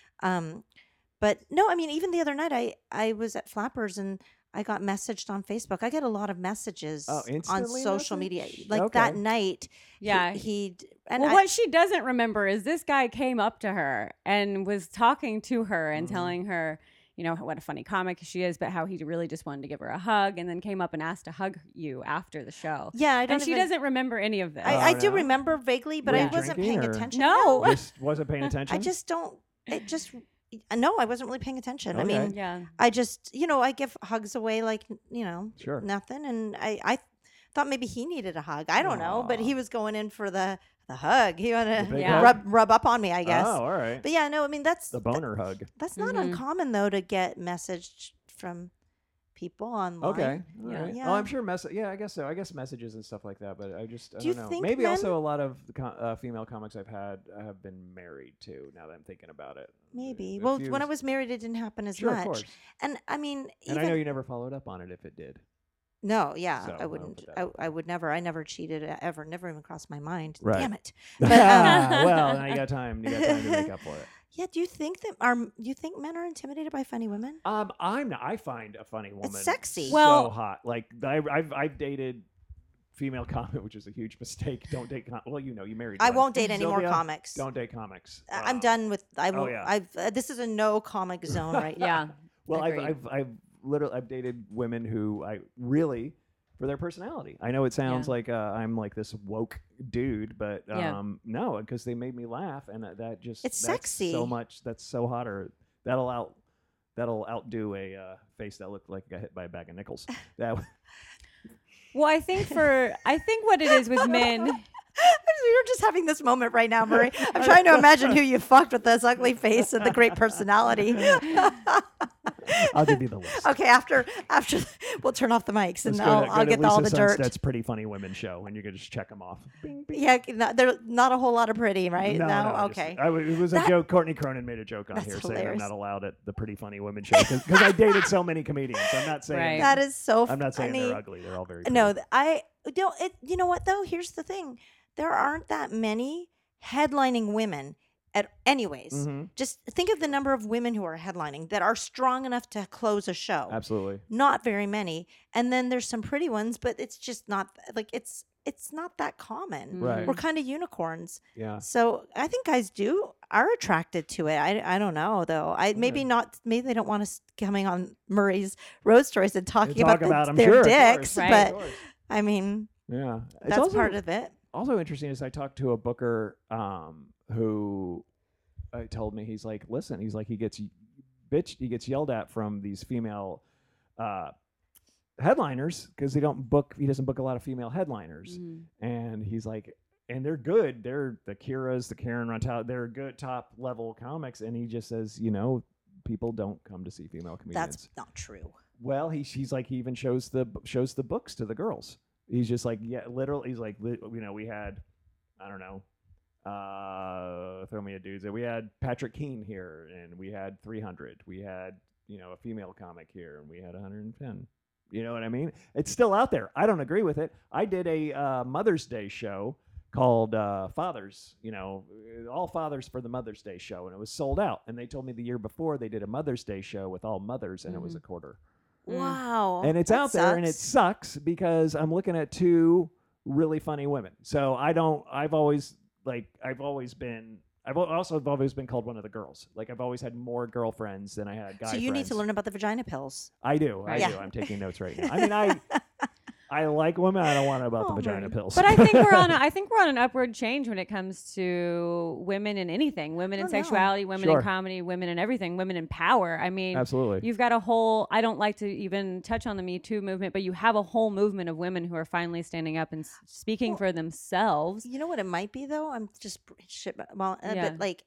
um, but no, I mean, even the other night, I I was at Flappers and I got messaged on Facebook. I get a lot of messages Oh, on instantly social media. message? Like that Okay. night, he- Yeah. he, d- and well, I, what she doesn't remember is this guy came up to her and was talking to her and Mhm. telling her, you know, what a funny comic she is, but how he really just wanted to give her a hug, and then came up and asked to hug you after the show. yeah, I don't. And she even- doesn't remember any of this. I, Oh, I do no? remember vaguely, but Were I you wasn't drinking, paying or- attention. No. Just wasn't paying attention. I just don't. It just. No, I wasn't really paying attention. I Okay. mean, yeah. I just, you know, I give hugs away like, you know, Sure. nothing. And I, I thought maybe he needed a hug. I don't know, but Aw. he was going in for the, the hug. He The wanted big to Yeah. hug? rub, rub up on me, I guess. Oh, all right. But yeah, no, I mean, that's, The boner hug. that's not Mhm. uncommon though to get messaged from people online. Okay. All Yeah. right. Yeah. Well, I'm sure mess. Yeah, I guess so. I guess messages and stuff like that. But I just I Do you don't know. think Maybe men- also a lot of the co- uh, female comics I've had have been married too. Now that I'm thinking about it. Maybe. A Well, few when I s- was married, it didn't happen as sure, of much. course. And I mean, And even, I know you never followed up on it if it did. no, yeah, So, I I'll wouldn't. put that I, out I would never. I never cheated uh, ever. Never even crossed my mind. Right. Damn it. But, But, um, well, now you got time. You got time to make up for it. Yeah. Do you think that are do you think men are intimidated by funny women? Um, I'm not, I find a funny woman sexy. so Well- hot. Like I, I've I've dated female comic, which is a huge mistake. Don't date. Com- well, you know, you married. I one. won't date any more Sylvia, comics. Don't date comics. I- I'm Uh, done with. I oh, will. yeah. I've. Uh, this is a no comic zone right now. Yeah. Well, I've, Agreed. I've I've literally I've dated women who I really for their personality. I know it sounds Yeah. like uh, I'm like this woke dude, but Yeah. um, no, because they made me laugh, and that, that just It's that's sexy. so much. That's so hot, or that'll out that'll outdo a uh, face that looked like it got hit by a bag of nickels. That Well, I think for I think what it is with men. You're just having this moment right now, Marie. I'm trying to imagine who you fucked with this ugly face and the great personality. I'll give you the list. Okay, after after we'll turn off the mics and Let's go I'll, to- go I'll to get all the Lisa dirt. That's pretty funny women show, and you can just check them off. Bing, bing. Yeah, no, there's not a whole lot of pretty, right? No, No, no, just- okay. I w- it was a That- joke. Courtney Cronin made a joke on That's here saying hilarious. I'm not allowed at the Pretty Funny Women show because I dated so many comedians. I'm not saying Right. That is so I'm not saying funny. they're ugly. They're all very No, pretty. th- I don't. It, you know what though? Here's the thing: there aren't that many headlining women At anyways, Mhm. just think of the number of women who are headlining that are strong enough to close a show. Absolutely. Not very many. And then there's some pretty ones, but it's just not like it's it's not that common. Right. We're kind of unicorns. Yeah. So I think guys do are attracted to it. I, I don't know though. I maybe Okay. not. Maybe they don't want us coming on Murray's Road Stories and talking Talk about, about the, 'em, their sure, of dicks. course, Right. But of course. I mean, Yeah. It's that's also, part of it. also interesting is I talked to a booker um, who uh, told me, he's like, listen, he's like, he gets bitch, he gets yelled at from these female uh, headliners because they don't book, he doesn't book a lot of female headliners. Mhm. And he's like, and they're good. They're the Kiras, the Karen Rontal, they're good top level comics. And he just says, you know, people don't come to see female comedians. That's not true. Well, he he's like he even shows the shows the books to the girls. He's just like, yeah, literally. He's like, li- you know, we had, I don't know, uh, throw me a dudes. We had Patrick Keane here, and we had three hundred. We had, you know, a female comic here, and we had one hundred ten. You know what I mean? It's still out there. I don't agree with it. I did a uh, Mother's Day show called uh, Fathers, you know, all fathers for the Mother's Day show, and it was sold out. And they told me the year before they did a Mother's Day show with all mothers, and it was a quarter. Mm. Wow. And it's that out there, and it sucks. sucks because I'm looking at two really funny women. So I don't. I've always like. I've always been. I've al- also have always been called one of the girls. Like I've always had more girlfriends than I had guy So you need friends. to learn about the vagina pills. I do. I Yeah. do. I'm taking notes right now. I mean, I. I like women. I don't want to know about the Oh, vagina man. pills. But I think we're on. A, I think we're on an upward change when it comes to women in anything, women in Oh, no. sexuality, women Sure. in comedy, women in everything, women in power. I mean, Absolutely. you've got a whole. I don't like to even touch on the Me Too movement, but you have a whole movement of women who are finally standing up and s- speaking Well, for themselves. You know what it might be though? I'm just br- shit. Well, uh, Yeah. but like,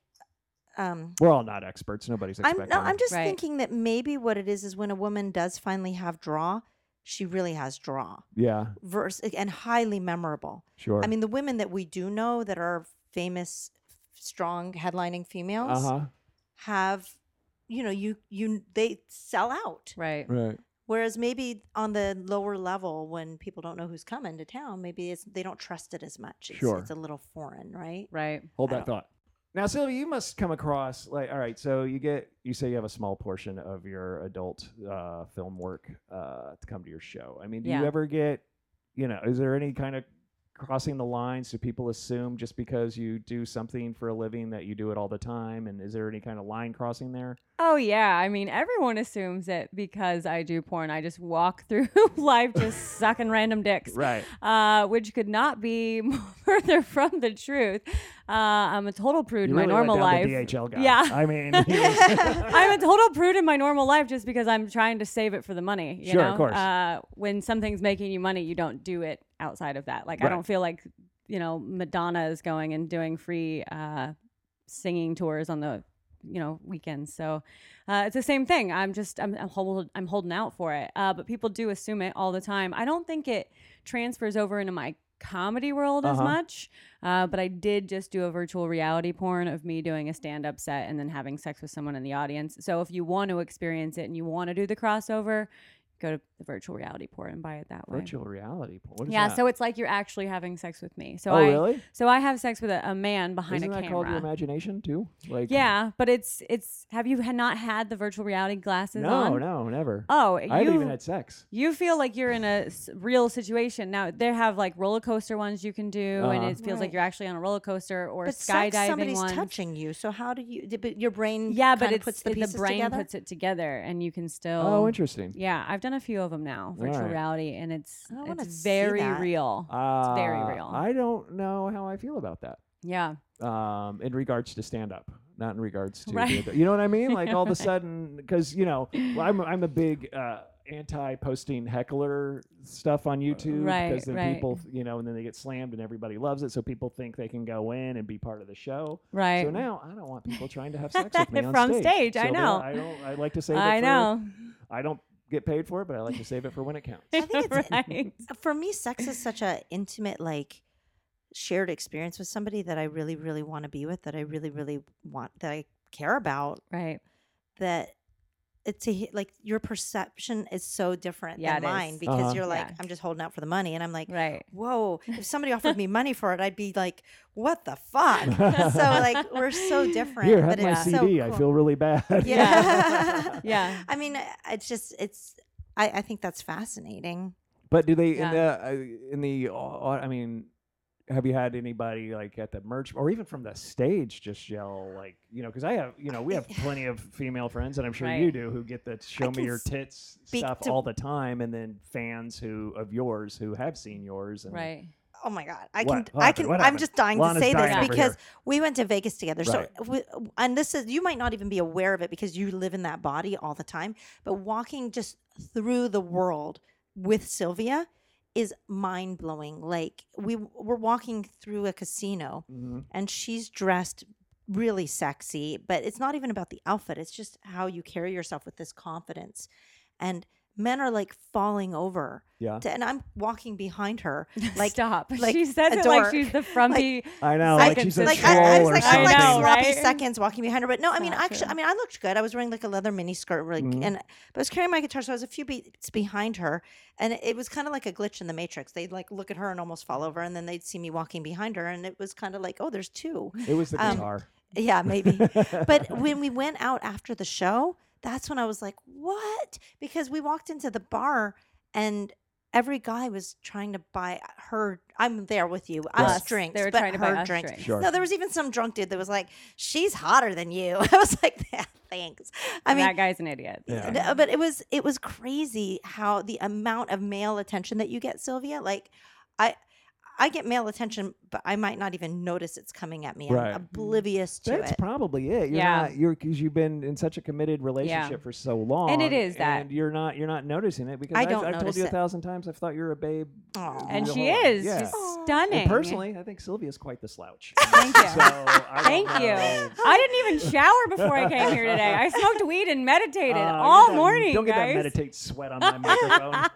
um, We're all not experts. Nobody's I'm expecting. no, I'm just Right. thinking that maybe what it is is when a woman does finally have draw, she really has draw, Yeah. verse and highly memorable. Sure. I mean, the women that we do know that are famous, strong headlining females Uh huh. have, you know, you you they sell out. Right. Right. Whereas maybe on the lower level, when people don't know who's coming to town, maybe it's they don't trust it as much. It's, Sure. it's a little foreign, right? Right. Hold I that thought. Now, Sylvia, you must come across like, all right. So you get, you say you have a small portion of your adult uh, film work uh, to come to your show. I mean, do Yeah. you ever get, you know, is there any kind of crossing the lines? Do people assume just because you do something for a living that you do it all the time? And is there any kind of line crossing there? Oh yeah, I mean everyone assumes that because I do porn, I just walk through life just sucking random dicks, Right. uh, which could not be further from the truth. Uh, I'm a total prude You in really my let normal down life. the D H L guy. Yeah. I mean, he was- I'm a total prude in my normal life just because I'm trying to save it for the money. You Sure, know? of course. Uh, when something's making you money, you don't do it outside of that. Like Right. I don't feel like, you know, Madonna is going and doing free uh, singing tours on the, you know, weekends. So uh, it's the same thing. I'm just I'm I'm, hold, I'm holding out for it. Uh, but people do assume it all the time. I don't think it transfers over into my comedy world as Uh-huh. much. Uh, but I did just do a virtual reality porn of me doing a stand-up set and then having sex with someone in the audience. So if you want to experience it and you want to do the crossover, go to the virtual reality porn and buy it that way. virtual reality. What is Yeah, that? so it's like you're actually having sex with me. So oh, I really? so I have sex with a, a man behind Isn't a that camera. called your imagination too? Like, Yeah, but it's it's have you ha- not had the virtual reality glasses no, on? no, never. Oh, I you haven't even had sex. you feel like you're in a s- real situation. Now they have like roller coaster ones you can do, and Uh-huh. it feels like Right. you're actually on a roller coaster or But sex, skydiving somebody's ones. touching you. So how do you? d- But your brain, Yeah, but kinda it's puts the it- pieces the brain together? puts it together, and you can still. Oh, interesting. Yeah, I've done a few of them now, virtual right. reality, and it's I wanna it's see very that. real. Uh, very real. I don't know how I feel about that. Yeah, Um, in regards to stand up, not in regards to, the Right. other- you know what I mean? Like all of a Right. sudden, because you know, well, I'm I'm a big uh, anti-posting heckler stuff on YouTube, Right, because then right. people, you know, and then they get slammed and everybody loves it, so people think they can go in and be part of the show. right. So now I don't want people trying to have sex with me on From stage. stage, I So know. I don't. I like to save it. I for, know. I don't get paid for it, but I like to save it for when it counts. I think it's right. for me, sex is such a intimate, like shared experience with somebody that I really, really want to be with, that I really, really want, that I care about. Right. That it's a, like your perception is so different Yeah, than it is. mine because Uh-huh. you're like, Yeah. I'm just holding out for the money. And I'm like, Right. whoa, if somebody offered me money for it, I'd be like, what the fuck? So like, we're so different. Here, have but my it's C so D. I cool. feel really bad. Yeah. Yeah. I mean, it's just, it's, I, I think that's fascinating. But do they Yeah. in the uh, in the uh, I mean, have you had anybody like at the merch or even from the stage just yell like, you know, because I have, you know, we have plenty of female friends, and I'm sure you Right. do, who get the show me can your tits speak stuff to- all the time, and then fans who of yours who have seen yours. And Right. Oh my God. I What? can, What I happened? can, What I'm happened? just dying Lana's to say dying this over because here. we went to Vegas together. Right. So, we, and this is, you might not even be aware of it because you live in that body all the time, but walking just through the world with Sylvia is mind blowing. Like we were walking through a casino Mhm. and she's dressed really sexy, but it's not even about the outfit. It's just how you carry yourself with this confidence. And men are like falling over. Yeah. To, and I'm walking behind her. Like, Stop. like she says a it like dork. she's the frumpy. I know, I like can she's a like, troll I, I was or like, something. I'm like I know, sloppy right? seconds walking behind her. But no, I mean, not actually, true. I mean, I looked good. I was wearing like a leather mini skirt, like, Mhm. and but I was carrying my guitar, so I was a few beats behind her, and it, it was kind of like a glitch in the Matrix. They'd like look at her and almost fall over, and then they'd see me walking behind her, and it was kind of like, oh, there's two. It was the Um, guitar. Yeah, maybe. But when we went out after the show, that's when I was like, what? Because we walked into the bar and every guy was trying to buy her. I'm there with you. Us Right. drinks. They were but trying to buy her us drinks. drinks. Sure. No, there was even some drunk dude that was like, she's hotter than you. I was like, yeah, thanks. I mean, that guy's an idiot. Yeah. no, but it was it was crazy how the amount of male attention that you get, Sylvia. Like, I I get male attention, but I might not even notice it's coming at me. Right. I'm oblivious to That's it. probably it. You're Yeah. not you're because you've been in such a committed relationship for so long, And it is that. and you're not you're not noticing it because I I've, don't I've told notice you a it. thousand times I've thought you're a babe. Aw. And your she whole life. is. Yeah. She's Aw. stunning. And personally, I think Sylvia's quite the slouch. Thank you. So, I don't Thank you. know. I didn't even shower before I came here today. I smoked weed and meditated Uh, all get that- morning, Don't get guys. that meditate sweat on my microphone.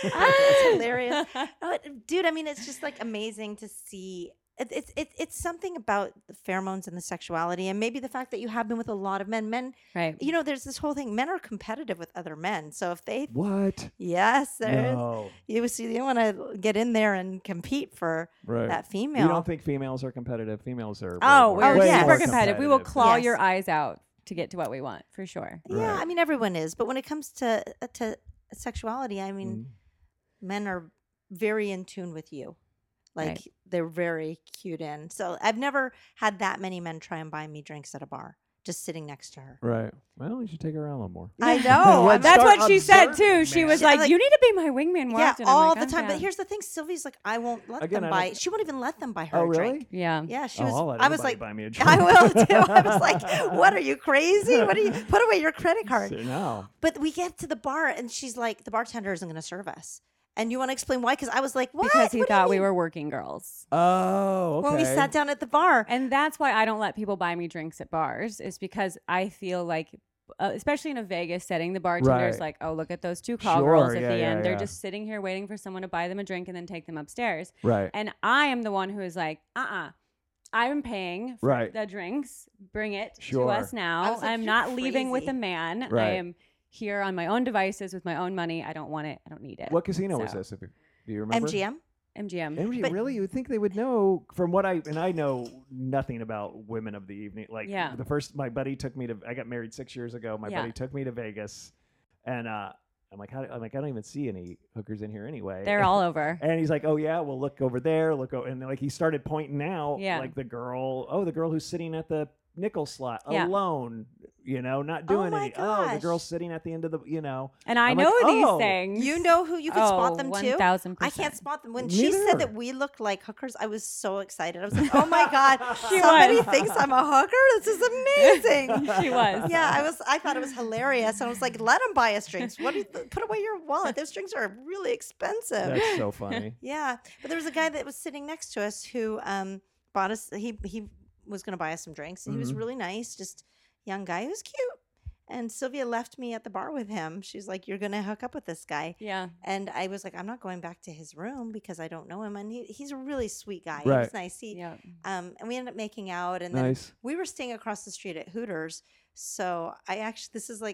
It's hilarious. No, it- dude, I mean, it's just like amazing to see. It, it's it, it's something about the pheromones and the sexuality, and maybe the fact that you have been with a lot of men. Men, Right. you know, there's this whole thing. Men are competitive with other men, so if they, What? yes, there is. No. You see, you want to get in there and compete for Right. that female. You don't think females are competitive? Females are. way Oh, more- we're Oh, yes. super more competitive. We will claw Yes. your eyes out to get to what we want, for sure. Yeah, Right. I mean, everyone is, but when it comes to uh, to sexuality, I mean, Mhm. men are very in tune with you. Like Right. they're very cued in. So I've never had that many men try and buy me drinks at a bar, just sitting next to her. Right. Well, you should take her around a little more. I know. Well, I'm- That's start what she said observing, too. She man. was Yeah, like, like- "You need to be my wingman more yeah, often." I'm all like, the "I'm time. But down." here's the thing: Sylvie's like, I won't let Again, them I buy. don't- She won't even let them buy her Oh, a really? drink. yeah. Yeah, she Oh, was. I'll let I was anybody like, buy me a drink. I will too. I was like, what are you crazy? What are you? Put away your credit card. No. But we get to the bar, and she's like, the bartender isn't going to serve us. And you want to explain why? Because I was like, what? Because he What do you thought we mean? were working girls. Oh, okay. When we sat down at the bar. And that's why I don't let people buy me drinks at bars, is because I feel like, uh, especially in a Vegas setting, the bartender's Right. like, oh, look at those two call Sure, girls at yeah, the yeah, end. They're yeah. just sitting here waiting for someone to buy them a drink and then take them upstairs. Right. And I am the one who is like, uh-uh. I'm paying for Right. the drinks. Bring it Sure. to us I now. was like, I'm "You're not leaving with crazy." a man. I Right. am here on my own devices with my own money. I don't want it. I don't need it. What casino was So, this? If you, do you remember? M G M. M G M. M G M, But- really? You would think they would know from what I and I know nothing about women of the evening. Like Yeah. the first, my buddy took me to. I got married six years ago. My Yeah. buddy took me to Vegas, and uh, I'm like, how, I'm like, I don't even see any hookers in here anyway. They're all over. And he's like, "Oh yeah, well look over there, look over," and like he started pointing out, Yeah. like the girl, oh the girl who's sitting at the nickel slot Yeah. alone, you know, not doing my any. Oh, the gosh. girl sitting at the end of the, you know. And I I'm know like, these oh. things. You know who you can spot Oh, them one too? thousand I percent. can't spot them. When she Neither. said that we looked like hookers, I was so excited. I was like, oh my God, She somebody was. thinks I'm a hooker? This is amazing. She was. Yeah, I was. I thought it was hilarious. I was like, let them buy us drinks. What do you th- put away your wallet? Those drinks are really expensive. That's so funny. Yeah, but there was a guy that was sitting next to us who um, bought us. He he was going to buy us some drinks, and he was Mhm. really nice, just young guy. He was cute. And Sylvia left me at the bar with him. She's like, "You're going to hook up with this guy." Yeah. And I was like, "I'm not going back to his room because I don't know him." And he, he's a really sweet guy. Right. He was nice. He, Yeah. um, and we ended up making out. And then Nice. we were staying across the street at Hooters. So I actually, this is like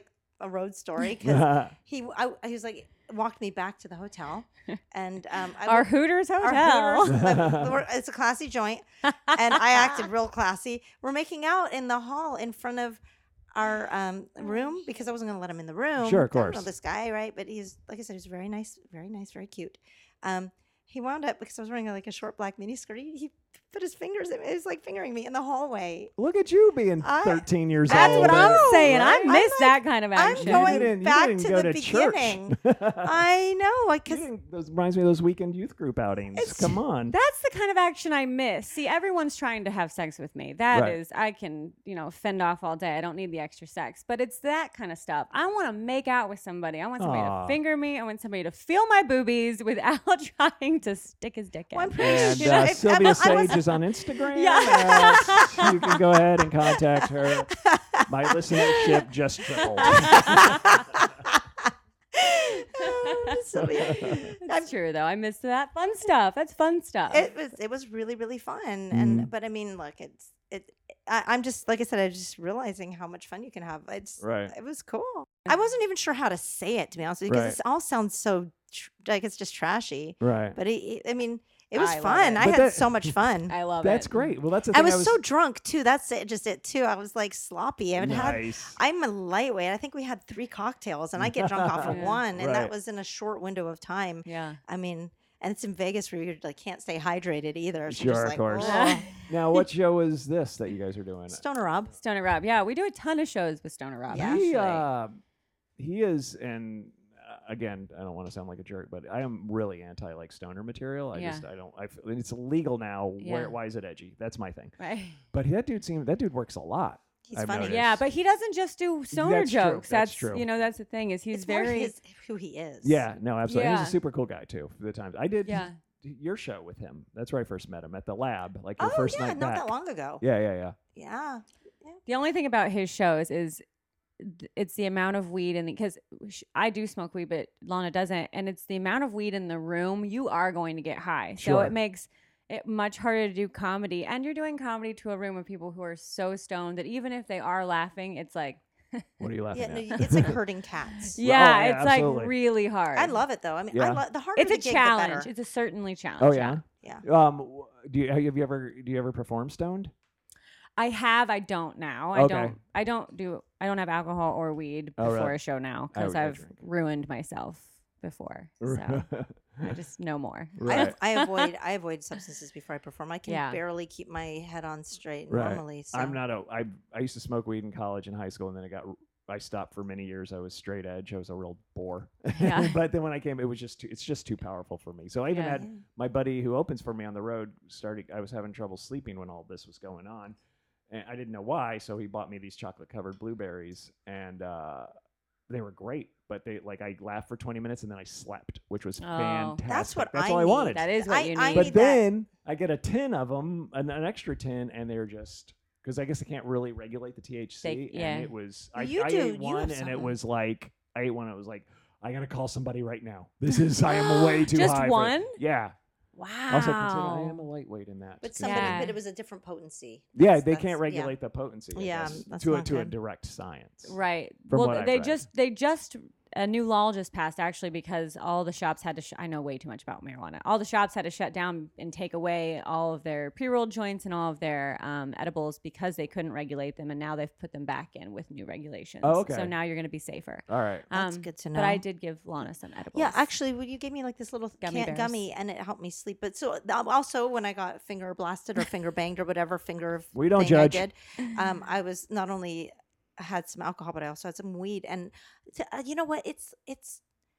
a road story because he I, he was like walked me back to the hotel, and um, I Our would- Hooters our Hotel. Hooters, like, we're- it's a classy joint, and I acted real classy. We're making out in the hall in front of our um, room because I wasn't going to let him in the room. Sure, of I don't know course. this guy, right? But he's like I said, he's very nice, very nice, very cute. Um, he wound up because I was wearing like a short black mini skirt. He, he put his fingers in. He was like fingering me in the hallway. Look at you being I- thirteen years That's old. what I'm and- saying. I right? miss I'm like- that kind of I'm action. going didn't- you back didn't to go the to church. beginning. I know, You because didn't- Those reminds me of those weekend youth group outings. It's- Come on. That's the kind of action I miss. See, everyone's trying to have sex with me. That is, Right. I can, you know, fend off all day. I don't need the extra sex. But it's that kind of stuff. I want to make out with somebody. I want somebody Aw. to finger me. I want somebody to feel my boobies without trying to stick his dick in. Well, I'm pretty And sure uh, if- Sylvia I Sage was- is on Instagram. Yeah. Uh, you can go ahead and contact her. My listenership just tripled. Oh, Sylvia. That's true, though. I miss that fun stuff. That's fun stuff. It was it was really really fun, Mm-hmm. and but I mean, look, it's it. I, I'm just like I said, I was just realizing how much fun you can have. It's Right. It was cool. I wasn't even sure how to say it to be honest with you because Right. this all sounds so tr- like it's just trashy. Right. But it, it- I mean, it was I love fun. it. I But had that- so much fun. I love That's it. great. Well, that's the I thing. was, so drunk too. That's it, just it too. I was like sloppy. I had had. nice. I'm a lightweight. I think we had three cocktails, and I get drunk off of Yeah. one, and Right. that was in a short window of time. Yeah. I mean, and it's in Vegas where you like can't stay hydrated either. So Sure, just of like, course. "Ugh." Now, what show is this that you guys are doing? Stoner Rob. Stoner Rob. Yeah, we do a ton of shows with Stoner Rob. Yeah. He, actually. uh, he is, and uh, again, I don't want to sound like a jerk, but I am really anti like stoner material. I Yeah. just, I don't. I f- it's illegal now. Yeah. Where, why is it edgy? That's my thing. Right. But that dude seems that dude works a lot. He's I've funny. noticed. Yeah, but he doesn't just do stoner That's true. jokes. That's That's, true. you know, that's the thing is he's It's more very his, who he is. Yeah, no, absolutely. And Yeah. he's a super cool guy too. For the times I did, Yeah. your show with him. That's where I first met him at the lab, like your Oh first yeah, night not back. that long ago. Yeah, yeah, yeah. Yeah. The only thing about his shows is th- it's the amount of weed and because I do smoke weed, but Lana doesn't, and it's the amount of weed in the room. You are going to get high, so Sure. it makes it much harder to do comedy. And you're doing comedy to a room of people who are so stoned that even if they are laughing, it's like What are you laughing Yeah, no, at? you- it's like herding cats. yeah, yeah, it's absolutely. like really hard. I love it though. I mean, I Yeah. love the harder it's the a gig, challenge. the better. It's a certainly challenge. Oh yeah. Yeah. Um, w- do you have you ever do you ever perform stoned? I have. I don't now. I Okay. don't. I don't do. I don't have alcohol or weed Oh, before really? a show now I because would- I I've drink. ruined myself before. So I just no more. I, right. I avoid I avoid substances before I perform. I can Yeah. barely keep my head on straight Right. normally. So. I'm not a. I I used to smoke weed in college and high school, and then I got. I stopped for many years. I was straight edge. I was a real bore. Yeah. But then when I came, it was just too, it's just too powerful for me. So I even Yeah. had my buddy who opens for me on the road started. I was having trouble sleeping when all this was going on, and I didn't know why. So he bought me these chocolate covered blueberries, and uh, they were great. But they like I laughed for twenty minutes and then I slept, which was Oh. fantastic. That's what That's I all I need. wanted. That is what I- you I need. But need that. then I get a tin of them, an, an extra tin, and they're just because I guess I can't really regulate the T H C. They- yeah. And it was I, You I do. ate You have one, and it something. was like I ate one. It was like I gotta call somebody right now. This is I am way too Just high. for it." one? Yeah. wow. Also, consider I am a lightweight in that. But 'cause somebody, Yeah. but it was a different potency. yeah, That's- they that's- can't yeah. regulate the potency. I Yeah, guess, that's to a not to a good. direct science. Right. From well, what I've they read. just they just a new law just passed actually because all the shops had to. Sh- I know way too much about marijuana. All the shops had to shut down and take away all of their pre-rolled joints and all of their um, edibles because they couldn't regulate them, and now they've put them back in with new regulations. Oh, okay. So now you're going to be safer. All right. That's Um, good to But I know. did give Lana some edibles. Yeah, actually, well, you gave me like this little Gummy can- bears. gummy, and it helped me sleep. But so um, also when I got finger blasted or finger banged or whatever finger We don't thing judge. I did, um, I was not only had some alcohol, but I also had some weed. And to, uh, you know what? It's it's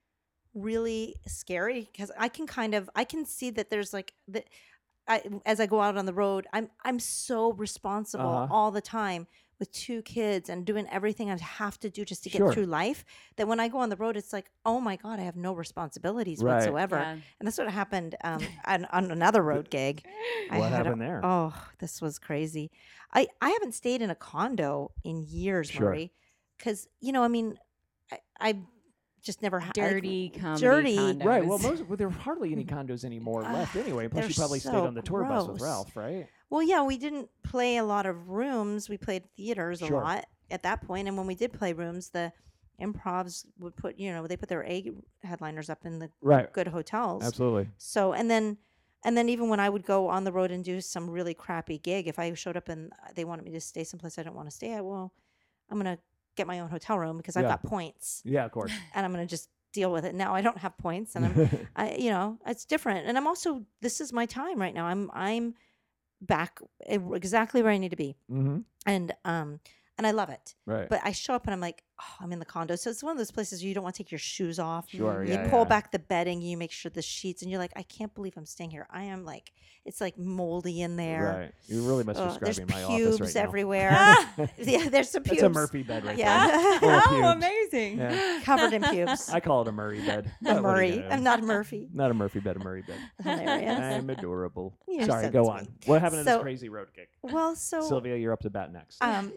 really scary because I can kind of I can see that there's like that. I, as I go out on the road, I'm I'm so responsible Uh-huh. all the time with two kids and doing everything I have to do just to get Sure. through life. That when I go on the road, it's like, oh my god, I have no responsibilities Right. whatsoever. Yeah. And that's what happened um, on, on another road gig. I What had a- happened there? Oh, this was crazy. I I haven't stayed in a condo in years, Sure. Marie, because you know, I mean, I, I just never had dirty comedy dirty. condos. Right. Well, most well, there are hardly any condos anymore Ah, left anyway. Plus, they're you probably so stayed on the tour bus with gross. Ralph, right? Well, yeah, we didn't play a lot of rooms. We played theaters a Sure. lot at that point, and when we did play rooms, the improvs would put, you know, they put their A headliners up in the Right. good hotels. Absolutely. So, and then, and then even when I would go on the road and do some really crappy gig, if I showed up and they wanted me to stay someplace I don't want to stay at, well, I'm going to get my own hotel room because I've Yeah. got points Yeah, of course. and I'm going to just deal with it. Now I don't have points and I'm, I, you know, it's different. And I'm also, this is my time right now. I'm, I'm back e- exactly where I need to be. Mm-hmm. And, um, and I love it. Right. But I show up and I'm like, oh, I'm in the condo. So it's one of those places where you don't want to take your shoes off. Sure, You yeah, pull yeah. back the bedding, you make sure the sheets, and you're like, I can't believe I'm staying here. I am like, it's like moldy in there. Right. You really must Ugh, there's describing my pubes office right now. everywhere. yeah, there's some pubes. That's a Murphy bed right Yeah. there. Full of Oh, pubes. amazing. Yeah. Covered in pubes. I call it a Murray bed. A But what are you Murray. gonna do? I'm not a Murphy. Not a Murphy bed, a Murray bed. Hilarious. I'm adorable. You're Sorry, so go sweet. on. What happened in So- this crazy road gig? Well, so Sylvia, you're up to bat next. um,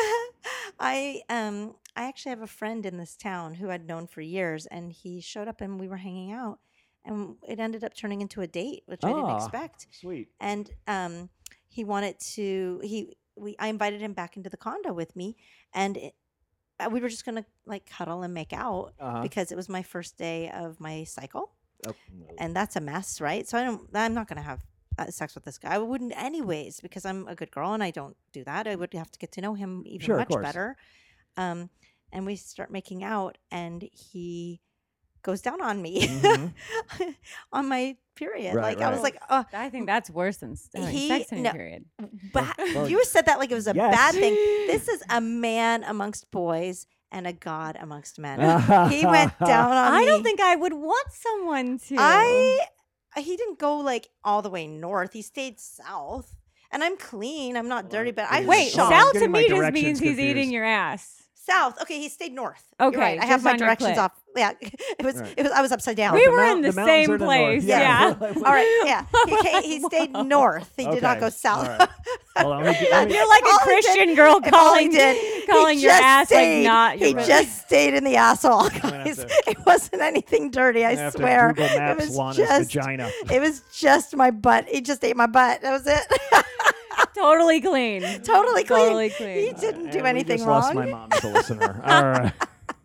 I um, I actually have a friend in this town who I'd known for years, and he showed up and we were hanging out, and it ended up turning into a date, which I didn't Ah. expect. Sweet. And um, he wanted to he we I invited him back into the condo with me, and it, uh, we were just gonna like cuddle and make out Uh-huh. because it was my first day of my cycle, Oh, no. and that's a mess, right? So I don't I'm not gonna have uh, sex with this guy. I wouldn't anyways because I'm a good girl and I don't do that. I would have to get to know him even Sure, of much course. better. Um, and we start making out, and he goes down on me Mhm. on my period. Right, like I was right. like, oh, I think that's worse than s- having He- sex in no. your period. but Well, you said that like it was a yes. bad thing. This is a man amongst boys and a god amongst men. He went down on I me. don't think I would want someone to. I he didn't go like all the way north. He stayed south. And I'm clean. I'm not dirty, but I was Wait, Sean, shocked. I'm south to getting my me just directions means he's confused. eating your ass. South. Okay, he stayed north. You're Okay, right. I have just my on your directions clit. off. Yeah, it was. Right. It was. I was upside down. We the were mount- in the, the mountains same are the north. place. Yeah. Yeah. All right. Yeah. He, ca- he stayed north. He did not Okay, go south. all right. Hold on, let me get- let me- You're like All a he did- Christian girl if all he calling did, calling he your just ass stayed, like not your He pussy. just stayed in the asshole, gonna have guys. to- It wasn't anything dirty. I I have swear. to Google Maps it was Lana's just. vagina. It was just my butt. He just ate my butt. That was it. totally clean. Totally clean. Totally clean. He didn't do And we anything just wrong. lost my mom as a listener. All right.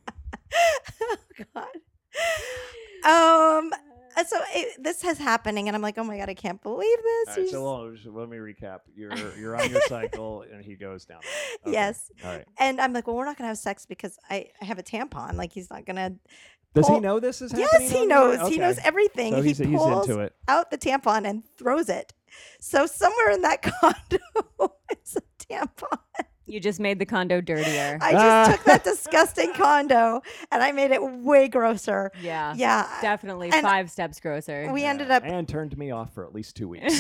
Oh God. Um. uh, So it, this is happening, and I'm like, oh my God, I can't believe this. All right, He's- so well, just let me recap. You're you're on your cycle, and he goes down. Okay. Yes. All right. And I'm like, well, we're not gonna have sex because I, I have a tampon. Like he's not gonna. Does he pull- know this is happening? Yes, he on knows. there? He knows Okay. everything. So he he's, he's pulls into it. out the tampon and throws it. So somewhere in that condo is a tampon. You just made the condo dirtier. I just Ah. took that disgusting condo and I made it way grosser. yeah. Yeah. Definitely And five steps grosser. We Yeah. ended up. and turned me off for at least two weeks.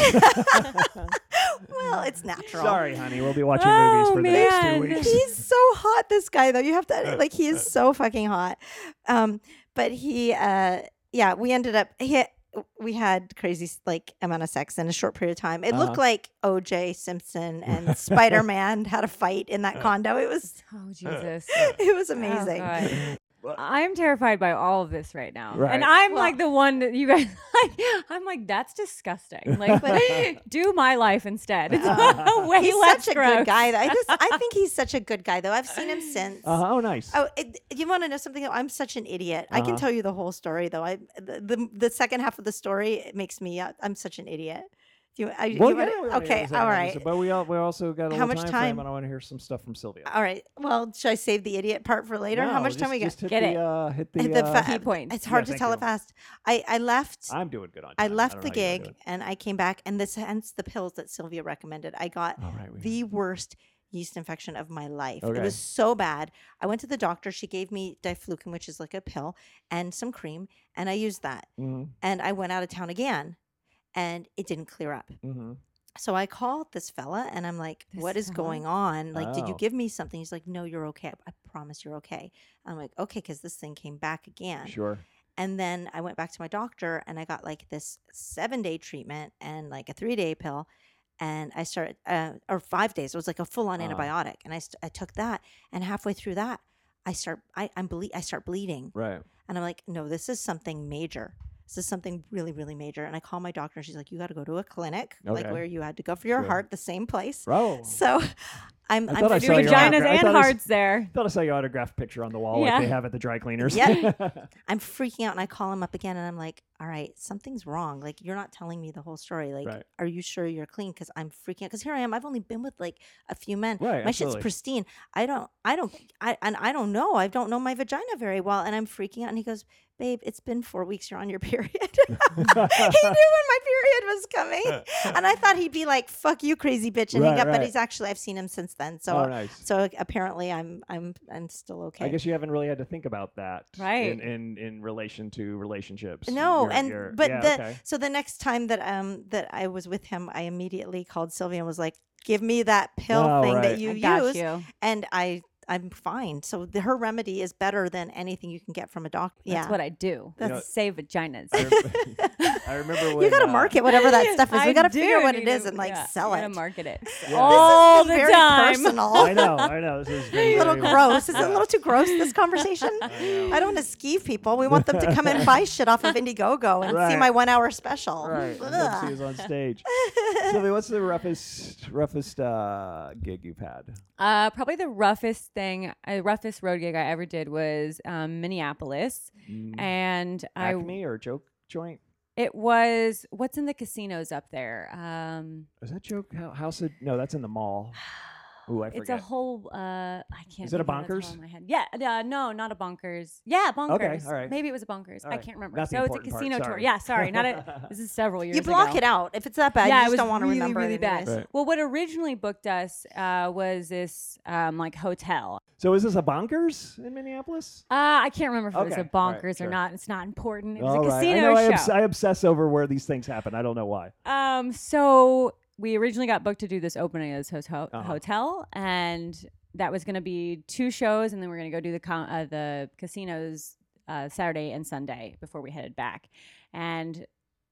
Well, it's natural. Sorry, honey. We'll be watching Oh, movies for the next two man. weeks. He's so hot, this guy though. You have to like he is so fucking hot. Um, but he uh yeah, we ended up he we had crazy like amount of sex in a short period of time. It looked Uh-huh. like O J Simpson and Spider Man had a fight in that condo. It was Oh Jesus. it was Oh, amazing. God. I'm terrified by all of this right now. Right. And I'm Well- like the one that you guys like I'm like, that's disgusting. Like do my life instead. It's way He's less such a gross. good guy. Though. I just I think he's such a good guy though. I've seen him since. Uh-huh. Oh, nice. Oh, it, you want to know something? I'm such an idiot. I can Uh-huh. tell you the whole story, though. I the, the the second half of the story it makes me. Uh, I'm such an idiot. Do you? I, Well, you wanna- yeah, we wanna hear okay, this all out, right, so- But we all, we also got a How little much time, time? frame, and I want to hear some stuff from Sylvia. all right. Well, should I save the idiot part for later? How No, much time just- we got? Just hit Get the, it. Uh, hit the, Hit the uh, fa- Key points. It's hard Yeah, to thank tell you. it fast. I I left. I'm doing good on I time. left don't the know how you're gig doing. and I came back, and this hence the pills that Sylvia recommended. I got All right. we- the worst yeast infection of my life. It Okay. was so bad. I went to the doctor. She gave me diflucan, which is like a pill, and some cream, and I used that. Mhm, And I went out of town again, and it didn't clear up. mhm. So I called this fella, and I'm like, This "What is fella? going on? Like, did you Oh. give me something?" He's like, "No, you're okay. I promise you're okay." I'm like, "Okay," because this thing came back again. Sure. And then I went back to my doctor, and I got like this seven day treatment and like a three day pill. And I started, uh, or five days. It was like a full on Uh-huh. antibiotic, and I, st- I took that. And halfway through that, I start, I, I'm ble- I start bleeding, Right. and I'm like, no, this is something major. This is something really, really major. And I call my doctor, and she's like, you got to go to a clinic, like Okay. where you had to go for your Sure. heart, the same place. Bro. So I'm. I I'm thought I Your saw your vaginas autograph- I and thought I s- hearts there. I thought I saw your autographed picture on the wall Yeah. like they have at the dry cleaners. Yep. I'm freaking out, and I call him up again, and I'm like, "All right, something's wrong. Like, you're not telling me the whole story. Like, Right. are you sure you're clean? Because I'm freaking out. Because here I am. I've only been with like a few men. Right, My absolutely. shit's pristine. I don't. I don't. I and I don't know. I don't know my vagina very well, and I'm freaking out. And he goes, "Babe, it's been four weeks. You're on your period." He knew when my period was coming, and I thought he'd be like, "Fuck you, crazy bitch," and hang Right, up. But right. he's actually. I've seen him since then. So. Oh, nice. So apparently, I'm. I'm. I'm still okay. I guess you haven't really had to think about that, Right. In in, in relation to relationships. No, You're- and you're- but yeah, the okay. so the next time that um that I was with him, I immediately called Sylvia and was like, "Give me that pill Oh, thing right. that you I got use," you. and I I'm fine. So the, her remedy is better than anything you can get from a doctor. That's Yeah, what I do. You know- That's save vaginas. I, rem- I remember when you got to uh, market whatever that stuff is. I We got to do figure out what need it is to- and like yeah, sell gotta it. market it Yeah. all This the is very time. personal. I know, I know. This is a very, little very- gross. Is it Yeah. a little too gross, this conversation? know. I don't want to skeeve people. We want them to come and buy shit off of Indiegogo and see Right. my one hour special. Right. I'd love to see Ugh. us on stage. Sylvia, what's the roughest roughest uh, gig you've had? Uh, probably the roughest thing, uh, roughest road gig I ever did was um, Minneapolis, Mm, and I Acme or Joke Joint? it was what's in the casinos up there. Um, Is that Joke Hou- House? Of, no, that's in the mall. Ooh, I it's a forget. whole. Uh, I can't. Is it a think of the Bonkers? top of my head. Yeah. Uh, no, not a Bonkers. Yeah, Bonkers. all right. Maybe it was a Bonkers. All I right. can't remember. Not the so it's a important part, casino tour. sorry. Yeah. Sorry. Not a. This is several years You block ago. it out. If it's that bad, yeah, you it just was don't want to really, remember really it bad. anyways. Right. Well, what originally booked us uh, was this um, like hotel. So is this a Bonkers in Minneapolis? Uh, I can't remember if it was Okay, a all right, Bonkers sure. or not. It's not important. It was All a right. casino I know I, show. obs- I obsess over where these things happen. I don't know why. Um, so we originally got booked to do this opening of this hotel, Uh-huh. hotel, and that was going to be two shows, and then we are going to go do the con- uh, the casinos uh, Saturday and Sunday before we headed back. And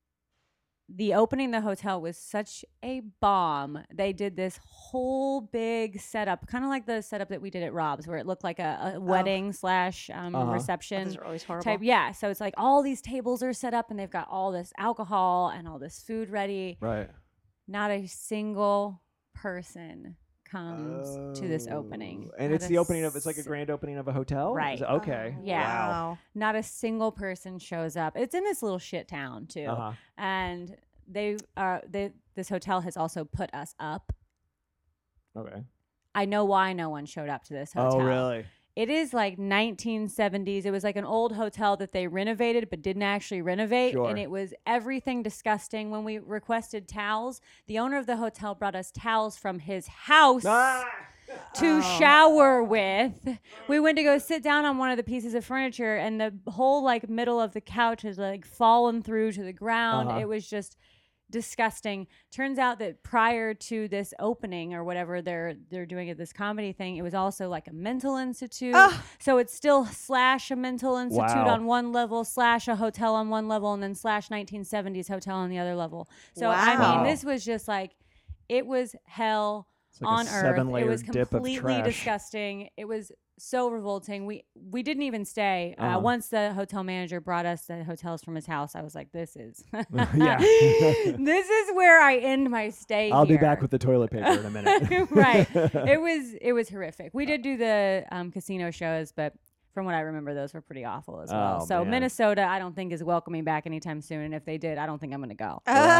the opening of the hotel was such a bomb. They did this whole big setup, kind of like the setup that we did at Rob's, where it looked like a, a wedding slash um, Uh-huh. reception Those are always horrible. type. Yeah, so it's like all these tables are set up, and they've got all this alcohol and all this food ready. Right. Not a single person comes to this opening. Oh. And Not it's a the opening of, it's like a s- grand opening of a hotel? Is Right. it- okay. Oh, Yeah. Wow. Not a single person shows up. It's in this little shit town too, Uh-huh. and they are. They this hotel has also put us up. Okay. I know why no one showed up to this hotel. Oh, really? It is like nineteen seventies. It was like an old hotel that they renovated but didn't actually renovate. Sure. And it was everything disgusting. When we requested towels, the owner of the hotel brought us towels from his house Ah! to shower with. We went to go sit down on one of the pieces of furniture, and the whole like middle of the couch has like fallen through to the ground. Uh-huh. It was just disgusting. Turns out that prior to this opening or whatever they're they're doing at this comedy thing, it was also like a mental institute. Ugh. So it's still slash a mental institute Wow. on one level, slash a hotel on one level, and then slash nineteen seventies hotel on the other level. So I Wow. mean, this was just like it was hell It's like a on earth. It seven-layer was dip of completely trash. disgusting. It was so revolting. We we didn't even stay. Uh, Uh-huh. once the hotel manager brought us the hotels from his house, I was like, "This is, Yeah. this is where I end my stay." I'll be here. back with the toilet paper in a minute. right. It was it was horrific. We did do the um, casino shows, but from what I remember, those were pretty awful as well. Oh, so man. Minnesota, I don't think is welcoming back anytime soon. And if they did, I don't think I'm going to go.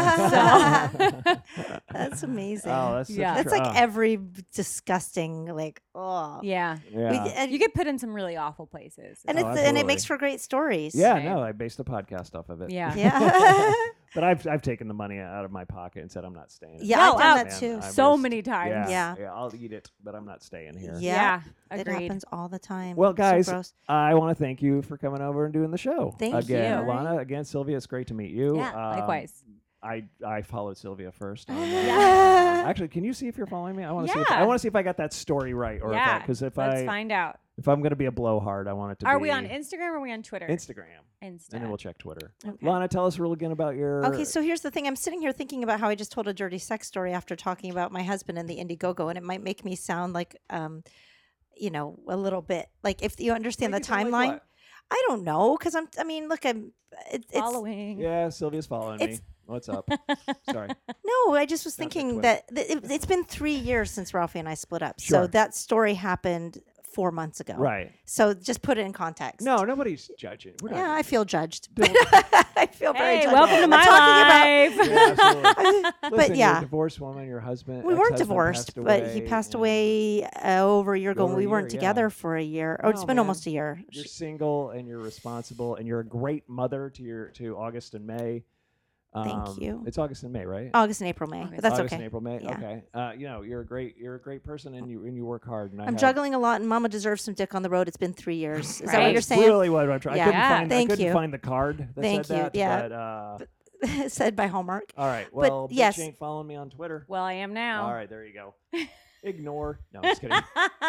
That's amazing. Oh, that's such Yeah. a That's tra- like oh, every disgusting, like, oh. Yeah, yeah. We, and, you get put in some really awful places. and, Oh, it's, and it absolutely. makes for great stories. yeah, Right. no, I based a podcast off of it. Yeah. Yeah. But I've I've taken the money out of my pocket and said I'm not staying. Yeah, No, I've done uh, that too. I'm so just- many times. Yeah, Yeah. yeah, I'll eat it, but I'm not staying here. Yeah. Yeah, It agreed. happens all the time. Well, So guys, gross. I want to thank you for coming over and doing the show. Thank again, you. Alana. Again, Sylvia, it's great to meet you. Yeah, Um, likewise. I I followed Sylvia first. on, uh, Yeah. Actually, can you see if you're following me? I want to see. If, Yeah. I want to see if I got that story right, or Yeah, because if, Let's I find out. if I'm gonna be a blowhard, I want it to Are be. we on Instagram or are we on Twitter? Instagram, Insta. and then we'll check Twitter. Okay. Lana, tell us real again about your. Okay, so here's the thing. I'm sitting here thinking about how I just told a dirty sex story after talking about my husband and the Indiegogo, and it might make me sound like, um, you know, a little bit like if you understand Make the it sound like timeline. what? I don't know, because I'm. I mean, look, I'm. It, it's Following. Yeah, Sylvia's following it's me. What's up? Sorry. No, I just was Not the thinking twist. that th- it, it's been three years since Ralphie and I split up. Sure. So that story happened four months ago. Right. So just put it in context. No, nobody's judging. We're not Yeah, I judging. feel judged. Don't- I feel very Hey, judged. welcome to I'm my talking about- life. Yeah, absolutely. But Listen, yeah. you're a divorced woman, your husband. We weren't ex-husband divorced, passed but he away, passed and away uh, over a year ago. Over and a we weren't year, together yeah. for a year. Oh, it's No, been man. almost a year. You're single and you're responsible and you're a great mother to your to August and May. Thank Um, you. It's August and May, right? August and April, May. August. But that's August okay. and April, May. Yeah. Okay. Uh, you know, you're a great you're a great person and you and you work hard. And I I'm have- juggling a lot, and Mama deserves some dick on the road. It's been three years. Is that what Right. you're That's saying? really what I'm trying. Yeah. I couldn't Yeah. find. Thank I couldn't you. find the card that Thank said you. that. Yeah. But, uh, Said by Hallmark. all right. But Well, Bitch yes. ain't following me on Twitter. Well, I am now. All right, there you go. Ignore. No, I'm just kidding.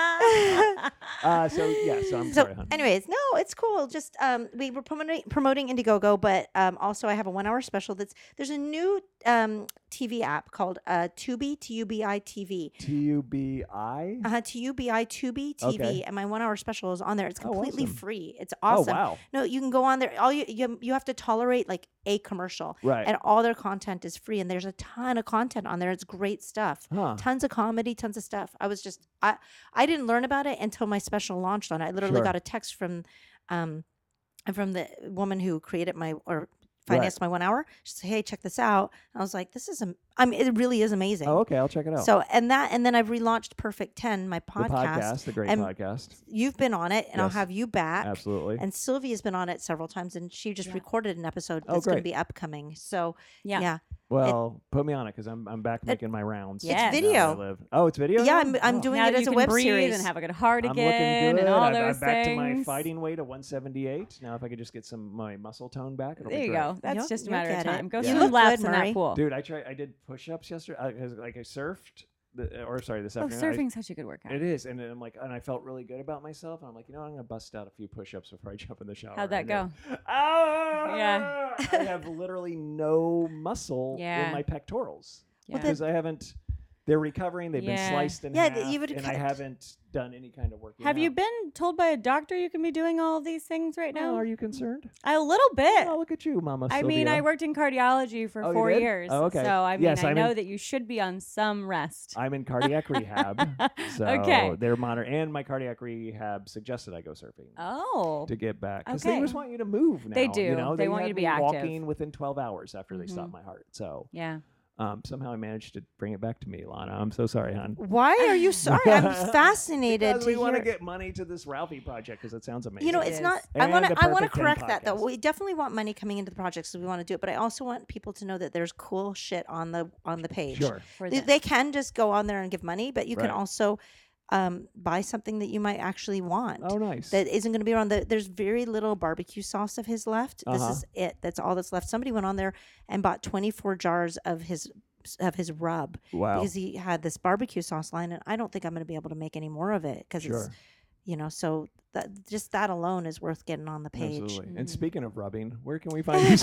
Uh, so yeah. So I'm So, sorry, hon. anyways, no, it's cool. Just um, we were promoting promoting Indiegogo, but um, also I have a one hour special. That's there's a new um T V app called uh Tubi T U B I T V. T U B I. Uh, T U B I Tubi T V, Okay. and my one hour special is on there. It's Oh, completely awesome. free. It's awesome. Oh wow. No, you can go on there. All you you you have to tolerate like a commercial, Right. and all their content is free. And there's a ton of content on there. It's great stuff. Huh. Tons of comedy, tons of stuff. I was just I I didn't learn about it until my special launched on it. I literally Sure. got a text from um from the woman who created my or Right. financed my one hour. She said, "Hey, check this out." I was like, "This is am- I mean, it really is amazing." Oh, okay. I'll check it out. So and that and then I've relaunched Perfect ten, my the podcast. podcast, the great and podcast. You've been on it, and I'll Yes. have you back. Absolutely. And Sylvia's been on it several times, and she just Yeah. recorded an episode Oh, that's going to great. be upcoming. So Yeah. yeah, Well, put me on it because I'm I'm back making my rounds. It's now that I video. live. Oh, it's video. yeah, now? I'm I'm Oh. doing now it that as you a can web breathe series. and have a good heart I'm again looking good. and all I'm, those I'm back things. to my fighting weight of one seventy-eight. Now, if I could just get some my muscle tone back, it'll There be you great. go. That's You'll- just a you'll matter of get it. time. Go You swim look laps good, in Murray. that pool. Dude, I tried. I did push-ups yesterday. I, 'cause, like I surfed, the, or sorry, this Oh, afternoon. I- surfing's such a good workout. It is, and then I'm like, and I felt really good about myself. And I'm like, you know, what? I'm gonna bust out a few push-ups before I jump in the shower. How'd that And go? then- Ah! Yeah. I have literally no muscle Yeah. in my pectorals Yeah. because I haven't. They're recovering. They've Yeah. been sliced in Yeah, half, th- you would and I cut- haven't done any kind of work. Have you been told by a doctor you can be doing all of these things right Oh, now? are you concerned? A little bit. Oh, look at you, Mama. I mean, Sylvia. I worked in cardiology for Oh, you four did? years. Oh, okay. So, I mean, Yes, I I'm know in- that you should be on some rest. I'm in cardiac rehab, so Okay. they're monitor and my cardiac rehab suggested I go surfing Oh. to get back because Okay. they just want you to move. Now, They You do. know? They want you had to be me active. Walking within twelve hours after they stopped Mhm. my heart. So Yeah. um, somehow I managed to bring it back to me, Lana. I'm so sorry, hon. Why are you sorry? I'm fascinated Because to we want to hear. get money to this Ralphie project because it sounds amazing. You know, It it's is. not. I And want to. the I want to Perfect ten correct that though. podcast. We definitely want money coming into the project, so we want to do it. But I also want people to know that there's cool shit on the on the page. Sure. For They, the- they can just go on there and give money, but you can Right. also um, buy something that you might actually want. Oh, nice. That isn't going to be around. The, there's very little barbecue sauce of his left. This Uh-huh. is it. That's all that's left. Somebody went on there and bought twenty-four jars of his of his rub Wow. because he had this barbecue sauce line, and I don't think I'm going to be able to make any more of it because it's Sure. you know. So that just that alone is worth getting on the page. Absolutely. And Mhm. speaking of rubbing, where can we find you?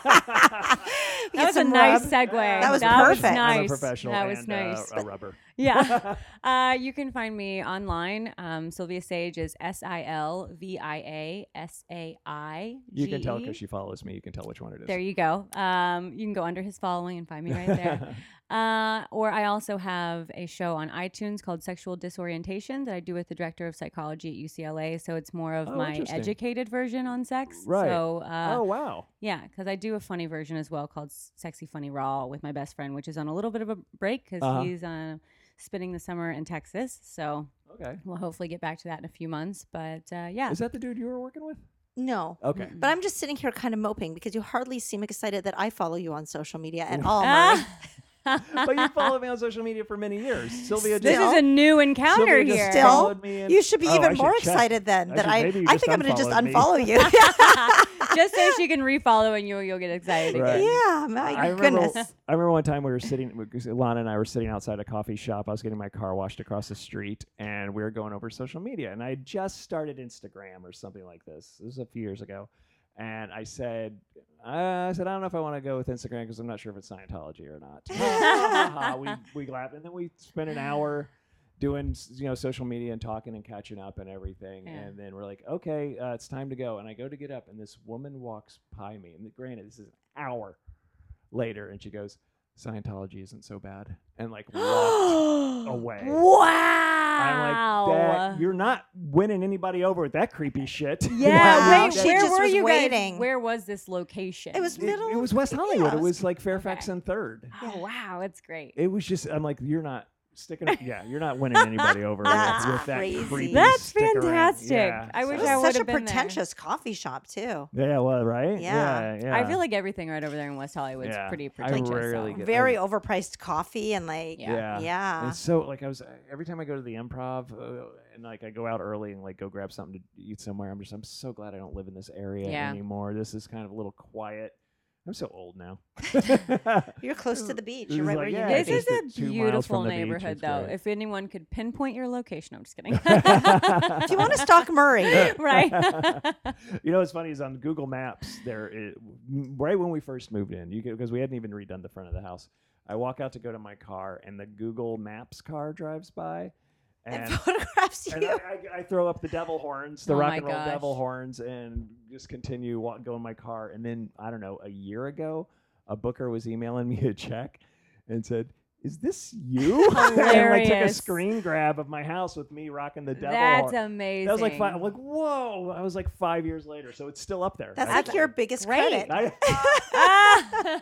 We that get was a some nice rub. segue. That was that perfect. Was I'm nice. a professional That was and nice. uh, a rubber. Yeah. uh, you can find me online. Um, Sylvia Sage is S I L V I A S A I G E. You can tell because she follows me. You can tell which one it is. There you go. Um, you can go under his following and find me right there. uh, or I also have a show on iTunes called Sexual Disorientation that I do with the director of psychology at U C L A. So it's more of Oh, my interesting. educated version on sex. Right. So uh, oh, wow. yeah, because I do a funny version as well called S- Sexy Funny Raw with my best friend, which is on a little bit of a break because Uh-huh. he's uh, spending the summer in Texas. So Okay. we'll hopefully get back to that in a few months. But uh, yeah. Is that the dude you were working with? No. Okay. Mm-mm. But I'm just sitting here kind of moping because you hardly seem excited that I follow you on social media at all. Murray. Ah! But you followed me on social media for many years. Sylvia This just, is a new encounter Sylvia just here. Still? followed me and- You should be Oh, I even should more check. excited then I that should- I. maybe you I just think I'm going to just unfollowed me. unfollow you. Just so she can refollow and you'll you'll get excited Right. again. yeah, my I remember, goodness. I remember one time we were sitting, because Lana and I were sitting outside a coffee shop. I was getting my car washed across the street, and we were going over social media. And I had just started Instagram or something like this. This was a few years ago. And I said, uh, I said, I don't know if I want to go with Instagram because I'm not sure if it's Scientology or not. we we laughed, and then we spent an hour doing s- you know social media and talking and catching up and everything. Yeah. And then we're like, okay, uh, it's time to go. And I go to get up, and this woman walks by me. And granted, this is an hour later, and she goes, Scientology isn't so bad, and like walked away. Wow. I'm like, that, you're not winning anybody over with that creepy shit. Yeah, Wow. wait, She where just were was you waiting. guys? Where was this location? It was It, middle. it was West Hollywood. Yeah, It was like Fairfax Okay. and Third. Oh, wow, that's great. It was just, I'm like, you're not sticking up. Yeah, you're not winning anybody over with, That's with that crazy. creepy That's stick around. fantastic. Yeah, I so- wish It I was would such a have been there. pretentious coffee shop too. Yeah, well, right? Yeah. yeah, yeah. I feel like everything right over there in West Hollywood is Yeah, pretty I pretentious. rarely so. get- Very overpriced coffee and like Yeah. Yeah. yeah. It's so like I was every time I go to the Improv uh, and like I go out early and like go grab something to eat somewhere. I'm just I'm so glad I don't live in this area Yeah. anymore. This is kind of a little quiet. I'm so old now. You're close to the beach. This You're is right like, where you yeah, need This to be. is just a two miles beautiful from the beach, neighborhood, it's though. great. If anyone could pinpoint your location, I'm just kidding. If you want to stalk Murray, right? You know what's funny is on Google Maps there it, right when we first moved in, you because we hadn't even redone the front of the house. I walk out to go to my car and the Google Maps car drives by. and And, photographs and you. I, I, I throw up the devil horns, the Oh rock my and roll gosh. devil horns, and just continue walk, go in my car. And then I don't know, a year ago, a booker was emailing me a check and said, "Is this you?" And like took a Hilarious. screen grab of my house with me rocking the devil That's horn. amazing. That was like five. I'm like, whoa! I was like five years later, so it's still up there. That's I- like your biggest great. credit. I, Ah.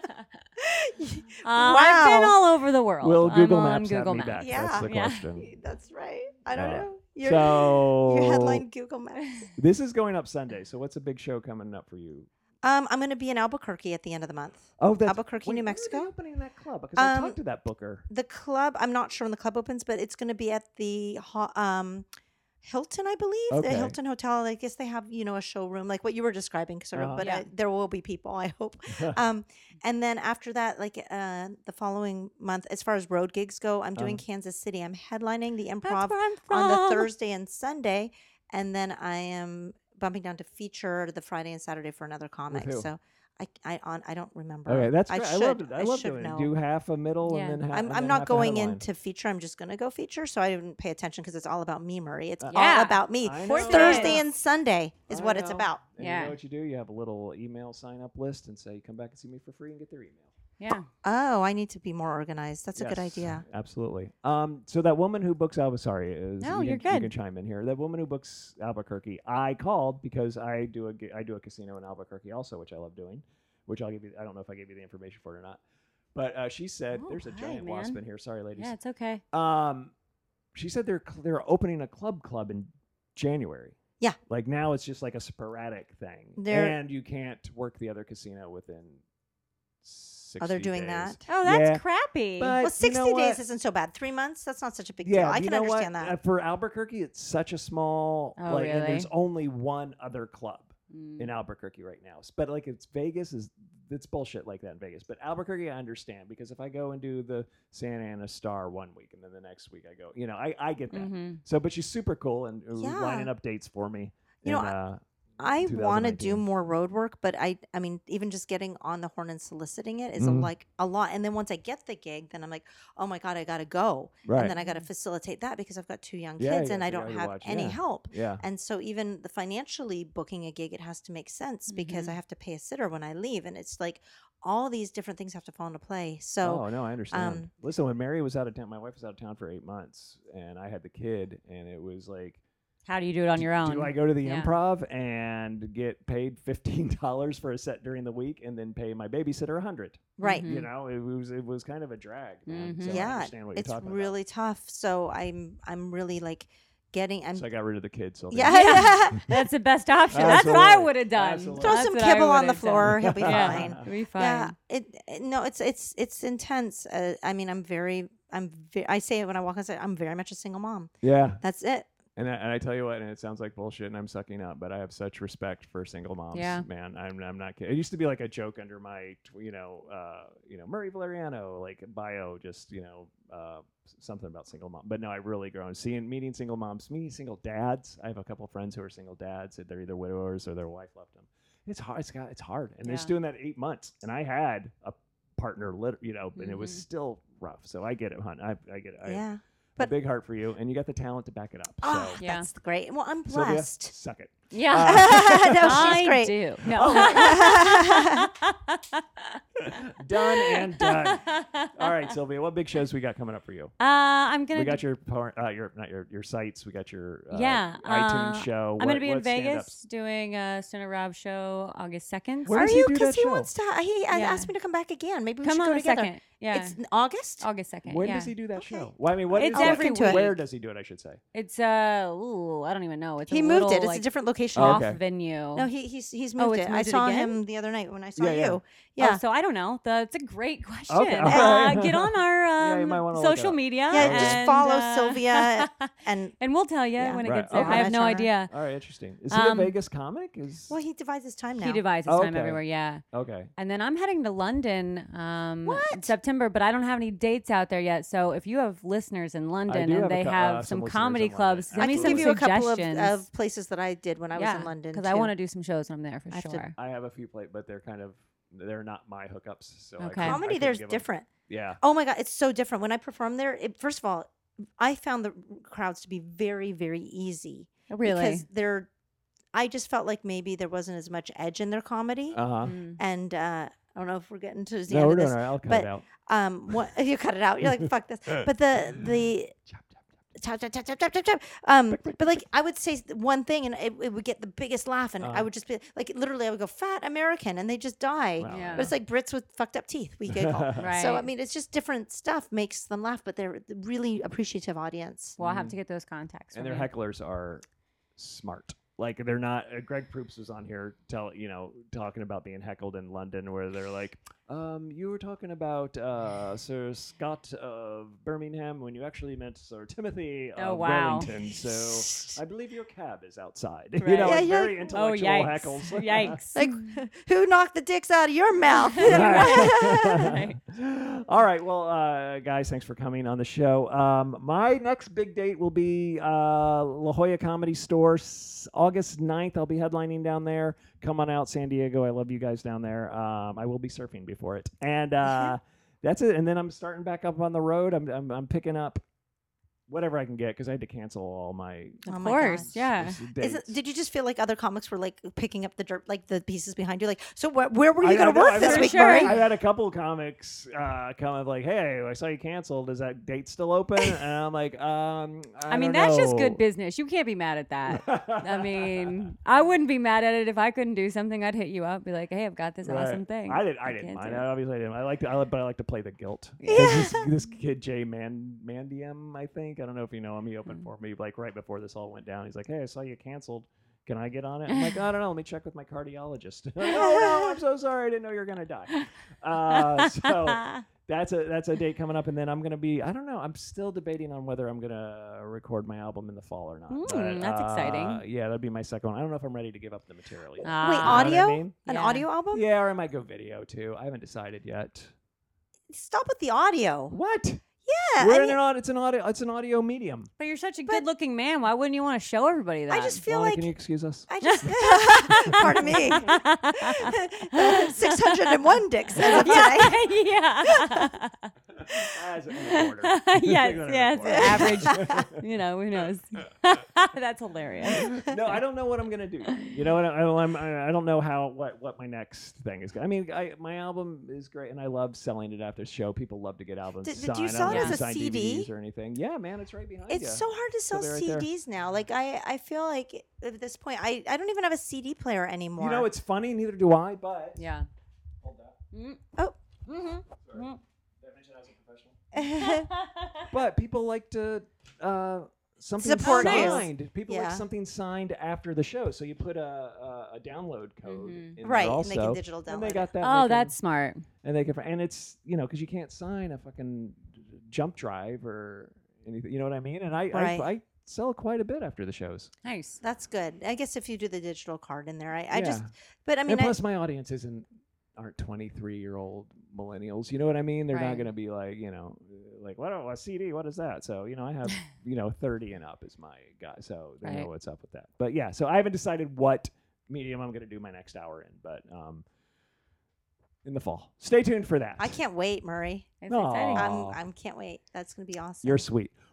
Uh, I've been all over the world. will I'm Google on Maps Google have me Maps. back? That's the Yeah. question. That's right. I don't Uh, know. Your, so your headline Google Maps. this is going up Sunday. So what's a big show coming up for you? Um, I'm going to be in Albuquerque at the end of the month. Oh, that's Albuquerque, wait, New when are Mexico? they opening that club? Because I Um, talked to that booker. The club, I'm not sure when the club opens, but it's going to be at the ho- um, Hilton, I believe. Okay. The Hilton Hotel. I guess they have, you know, a showroom like what you were describing, sort of, Uh-huh. but Yeah. uh, there will be people, I hope. um, and then after that, like uh, the following month, as far as road gigs go, I'm doing Uh-huh. Kansas City. I'm headlining the That's Improv where I'm from. on the Thursday and Sunday, and then I am bumping down to feature the Friday and Saturday for another comic. who? So I I on I don't remember. Okay, that's I great. should I love it. I, love should doing know. it. Do half a middle Yeah. and then half. I'm and I'm then not half a going headline. into feature. I'm just gonna go feature. So I didn't pay attention because it's all about me, Murray. It's Yeah. all about me. I course know. it Thursday is. and Sunday is I what it's know. about. And Yeah. you know what you do? You have a little email sign up list and say, "Come back and see me for free," and get their email. Yeah. Oh, I need to be more organized. That's a good Yes, idea. Absolutely. Um, so that woman who books Albuquerque, sorry, is, No, you you're can, You good. can chime in here. That woman who books Albuquerque, I called because I do a ga- I do a casino in Albuquerque also, which I love doing. Which I'll give you. I don't know if I gave you the information for it or not, but uh, she said Oh, there's a hi, giant wasp man. in here. Sorry, ladies. Yeah, it's okay. Um, she said they're cl- they're opening a club club in January. Yeah. Like now it's just like a sporadic thing, They're- and you can't work the other casino within. sixty Oh, they're doing days. that. Oh, that's Yeah. crappy. But Well, you sixty know days what? isn't so bad. Three months, that's not such a big Yeah, deal. I you can know understand what? Uh, that. for Albuquerque, it's such a small. Oh, like, and there's really? only one other club Mm. in Albuquerque right now. S- But like it's Vegas is it's bullshit like that in Vegas. But Albuquerque, I understand because if I go and do the Santa Ana Star one week and then the next week I go, you know, I, I get that. Mhm. So, but she's super cool and uh, Yeah. lining up dates for me. You know, in, uh, I want to do twenty nineteen. more road work, but I, I mean, even just getting on the horn and soliciting it is a, Mhm. like a lot. And then once I get the gig, then I'm like, oh my god, I gotta go, Right. and then I gotta facilitate that because I've got two young Yeah, kids you and got- I you don't gotta have watch- any yeah. help. yeah. And so even the financially booking a gig, it has to make sense because Mhm. I have to pay a sitter when I leave, and it's like all these different things have to fall into play. So oh no, I understand. um, Listen, when Mary was out of town, my wife was out of town for eight months, and I had the kid, and it was like, How do you do it on your own? do I go to the Yeah. Improv and get paid fifteen dollars for a set during the week, and then pay my babysitter a hundred? right. Mhm. You know, it was it was kind of a drag, man. Mhm. So I Yeah, understand what you're it's talking really tough. So I'm I'm really like getting. I'm about. So I got rid of the kids. So yeah. Yeah. That's the best option. That's what I Absolutely. would have done. Absolutely. Throw That's some what I kibble on the would've floor. done. He'll be Yeah, fine. it'll be fine. Yeah, it, it no, it's it's it's intense. Uh, I mean, I'm very, I'm, ve- I say it when I walk outside. I'm very much a single mom. yeah, That's it. and I, and I tell you what, and it sounds like bullshit, and I'm sucking up, but I have such respect for single moms. Yeah. Man, I'm I'm not kidding. It used to be like a joke under my, tw- you know, uh, you know, Murray Valeriano, like bio, just you know, uh, s- something about single mom. But no, I really grown seeing meeting single moms, meeting single dads. I have a couple of friends who are single dads. They're either widowers or their wife left them. It's hard. It's got. It's hard, and they're just Yeah. doing that eight months. And I had a partner, lit, you know, and it was Mhm. still rough. So I get it, hun. I, I get it. I, Yeah. a But- big heart for you, and you got the talent to back it up. Oh, so Yeah. that's great. Well, I'm Sylvia, blessed. suck it. Yeah. No, she's I great. do. No. Done and done. All right, Sylvia, what big shows we got coming up for you? Uh, I'm gonna. We got your por- uh, your not your your sites. We got your uh, Yeah, iTunes uh, show. I'm What- gonna be in what stand-ups? Vegas doing a Stoner Rob show August second. Where Are does he you? do Because that he show? wants to. He uh, Yeah. asked me to come back again. Maybe we Come should on go the together. second. Yeah. It's in August. August second. When yeah. does he do that Okay. show? Well, I mean, what It's is that? everywhere. Where does he do it? I should say. It's uh ooh, I don't even know. It's He a moved little, it. It's like, a different location. Oh, off okay. venue. No, he he's he's Oh, moved it's it. I moved it saw again? him the other night when I saw Yeah, yeah. you. Oh, Yeah. so I don't know. That's a great question. Okay, all Uh, right. get on our Yeah, you um, might wanna look social up. media. Yeah, just and, follow uh, Sylvia and and we'll tell you Yeah. when it Right, gets there. okay. I have no Turner. idea. All right, interesting. Is he Um, a Vegas comic? Is well, he divides his time now. He divides his Oh, time okay. everywhere. Yeah. okay. And then I'm heading to London um, What? in September, but I don't have any dates out there yet. So if you have listeners in London do have and a they cou- have uh, some some listeners comedy in London. clubs, I send I me can some give you a couple of, suggestions. of places that I did when I was yeah, in London. because I too. want to do some shows when I'm there for I have to- sure. I have a few plate, but they're kind of they're not my hookups. So I Okay. couldn't- I Comedy couldn't there's give 'em- different. Yeah. Oh my god, it's so different. When I perform there, it, first of all, I found the crowds to be very, very easy. Really? Because they're, I just felt like maybe there wasn't as much edge in their comedy. Uh huh. Mm. And uh, I don't know if we're getting to the No, end we're of doing this. all right. I'll cut but- it out. Um, what you cut it out? You're like fuck this. But the the Chop, chop, chop. chop chop chop chop chop chop chop. Um, but like I would say one thing and it, it would get the biggest laugh, and I Uh-huh. would just be like, literally, I would go fat American, and they just die. Wow. Yeah. But it's like Brits with fucked up teeth. We giggle. Right. So I mean, it's just different stuff makes them laugh, but they're a really appreciative audience. Well, I'll have to get those contacts. And from their you. hecklers are smart. Like they're not. Uh, Greg Proops was on here, tell you know, talking about being heckled in London, where they're like, um, "You were talking about uh, Sir Scott of Birmingham when you actually meant Sir Timothy of Oh, wow. Wellington." So I believe your cab is outside. Right. You know, Yeah, like you're very like, Oh, intellectual yikes. heckles. Yikes. Like, who knocked the dicks out of your mouth? Right. All right. Well, uh, guys, thanks for coming on the show. Um, my next big date will be uh, La Jolla Comedy Store, s- August ninth. I'll be headlining down there. Come on out, San Diego. I love you guys down there. Um, I will be surfing before it. And uh, that's it. And then I'm starting back up on the road. I'm, I'm, I'm picking up whatever I can get because I had to cancel all my Oh Of my course, gosh. yeah. s- Is dates. it, did you just feel like other comics were like picking up the dirt, like the pieces behind you? Like, so wh- where were you I- going I to know, work I've this had- week, sure. Murray? I've had a couple comics uh, come up like, "Hey, I saw you canceled. Is that date still open?" And I'm like, um, I, I mean, don't that's just good know." business. You can't be mad at that. I mean, I wouldn't be mad at it if I couldn't do something. I'd hit you up, be like, "Hey, I've got this Right. awesome thing." I didn't. I didn't can't mind. do I it. obviously I didn't. I like. To, I like, but I like to play the guilt. 'Cause This, this kid Jay Man Mandiam, I think. I don't know if you know him. He opened Mm. for me like right before this all went down. He's like, "Hey, I saw you canceled. Can I get on it?" I'm like, "I don't know. Let me check with my cardiologist." "Oh no, I'm so sorry. I didn't know you were gonna die." Uh, so that's a that's a date coming up, and then I'm gonna be. I don't know. I'm still debating on whether I'm gonna record my album in the fall or not. Mm, But, that's uh, exciting. Yeah, that'd be my second one. I don't know if I'm ready to give up the material yet. Ah. Wait, You know what I audio? mean? An Yeah. audio album? Yeah, or I might go video too. I haven't decided yet. Stop with the audio. What? Yeah, We're I in mean- an audio. It's an audio. It's an audio medium. But you're such a But- good-looking man. Why wouldn't you want to show everybody that? I just feel Lana, like can you excuse us? I just. Pardon me. Six hundred and one dicks as of today. yeah. As a reporter. yes, As a yes, reporter. average. You know, who knows? That's hilarious. No, I don't know what I'm gonna do. You know, what I, I'm, I I don't know how what what my next thing is. I mean, I, my album is great, and I love selling it after show. People love to get albums Did- did signed. you I sell don't it have as to a sign C D? D V Ds or anything. Yeah, man, it's right behind you. It's so hard to sell they're right there. C Ds now. Like I, I feel like at this point, I, I don't even have a C D player anymore. You know, it's funny. Neither do I. But Yeah. hold that. Mm. Oh. Mm-hmm. Sorry. Did I mention I was a professional? But people like to uh, something Support you. signed. People like Yeah. something signed after the show, so you put a a, a download code Mhm. in Right, there and also, they can digital and download they it. got that. Oh, they can- that's smart. and they can and it's you know because you can't sign a fucking jump drive or anything. You know what I mean? And I Right. I, I sell quite a bit after the shows. Nice. That's good. I guess if you do the digital card in there, I, I Yeah. just, but I mean, and I, plus, my audience isn't aren't twenty-three year old millennials. You know what I mean? They're not Right. going to be like you know like what a C D? What is that? So you know, I have you know thirty and up is my guy, so they know Right. what's up with that. But yeah, so I haven't decided what medium I'm going to do my next hour in, but um, in the fall. Stay tuned for that. I can't wait, Murray. It's Aw. exciting. Aw. I'm, I'm can't wait. That's gonna be awesome. You're sweet.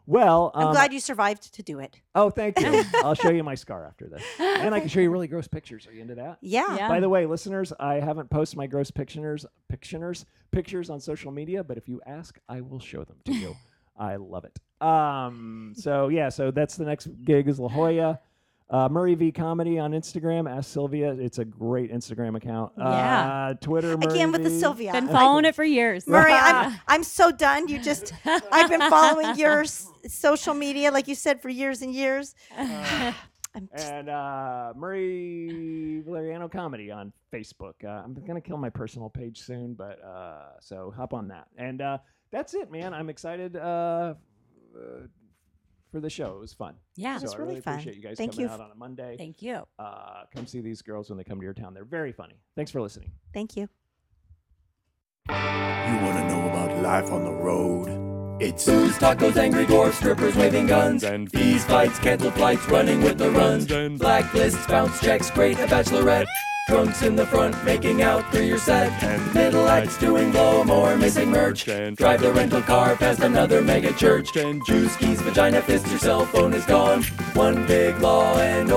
Well, um, I'm glad you survived to do it. Oh, thank you. I'll show you my scar after this, and I can show you really gross pictures. Are you into that? Yeah. Yeah. By the way, listeners, I haven't posted my gross pictures, pictures, pictures on social media, but if you ask, I will show them to you. I love it. Um, so yeah, so that's the next gig is La Jolla. Uh, Murray V Comedy on Instagram. Ask Sylvia. It's a great Instagram account. Yeah. Uh, Twitter. Murray Again with the V. Sylvia. Been I- following it for years. Murray, I'm I'm so done. You just I've been following your s- social media, like you said, for years and years. I'm just, And uh, Murray Valeriano Comedy on Facebook. Uh, I'm gonna kill my personal page soon, but uh, so hop on that. And uh, that's it, man. I'm excited uh, uh, for the show. It was fun. Yeah. So was I really really fun. appreciate you guys Thank coming you out on a Monday. Thank you. Uh, come see these girls when they come to your town. They're very funny. Thanks for listening. thank you. You want to know about life on the road? It's Booze, tacos, angry dwarfs, strippers waving guns, and fees, fights, cancel flights, running with the runs, and blacklists, bounce checks, great a bachelorette. Drunks in the front, making out through your set, and middle acts doing blow more, missing merch, and drive the rental car past another mega church, and juice keys, vagina fist, your cell phone is gone. One big law and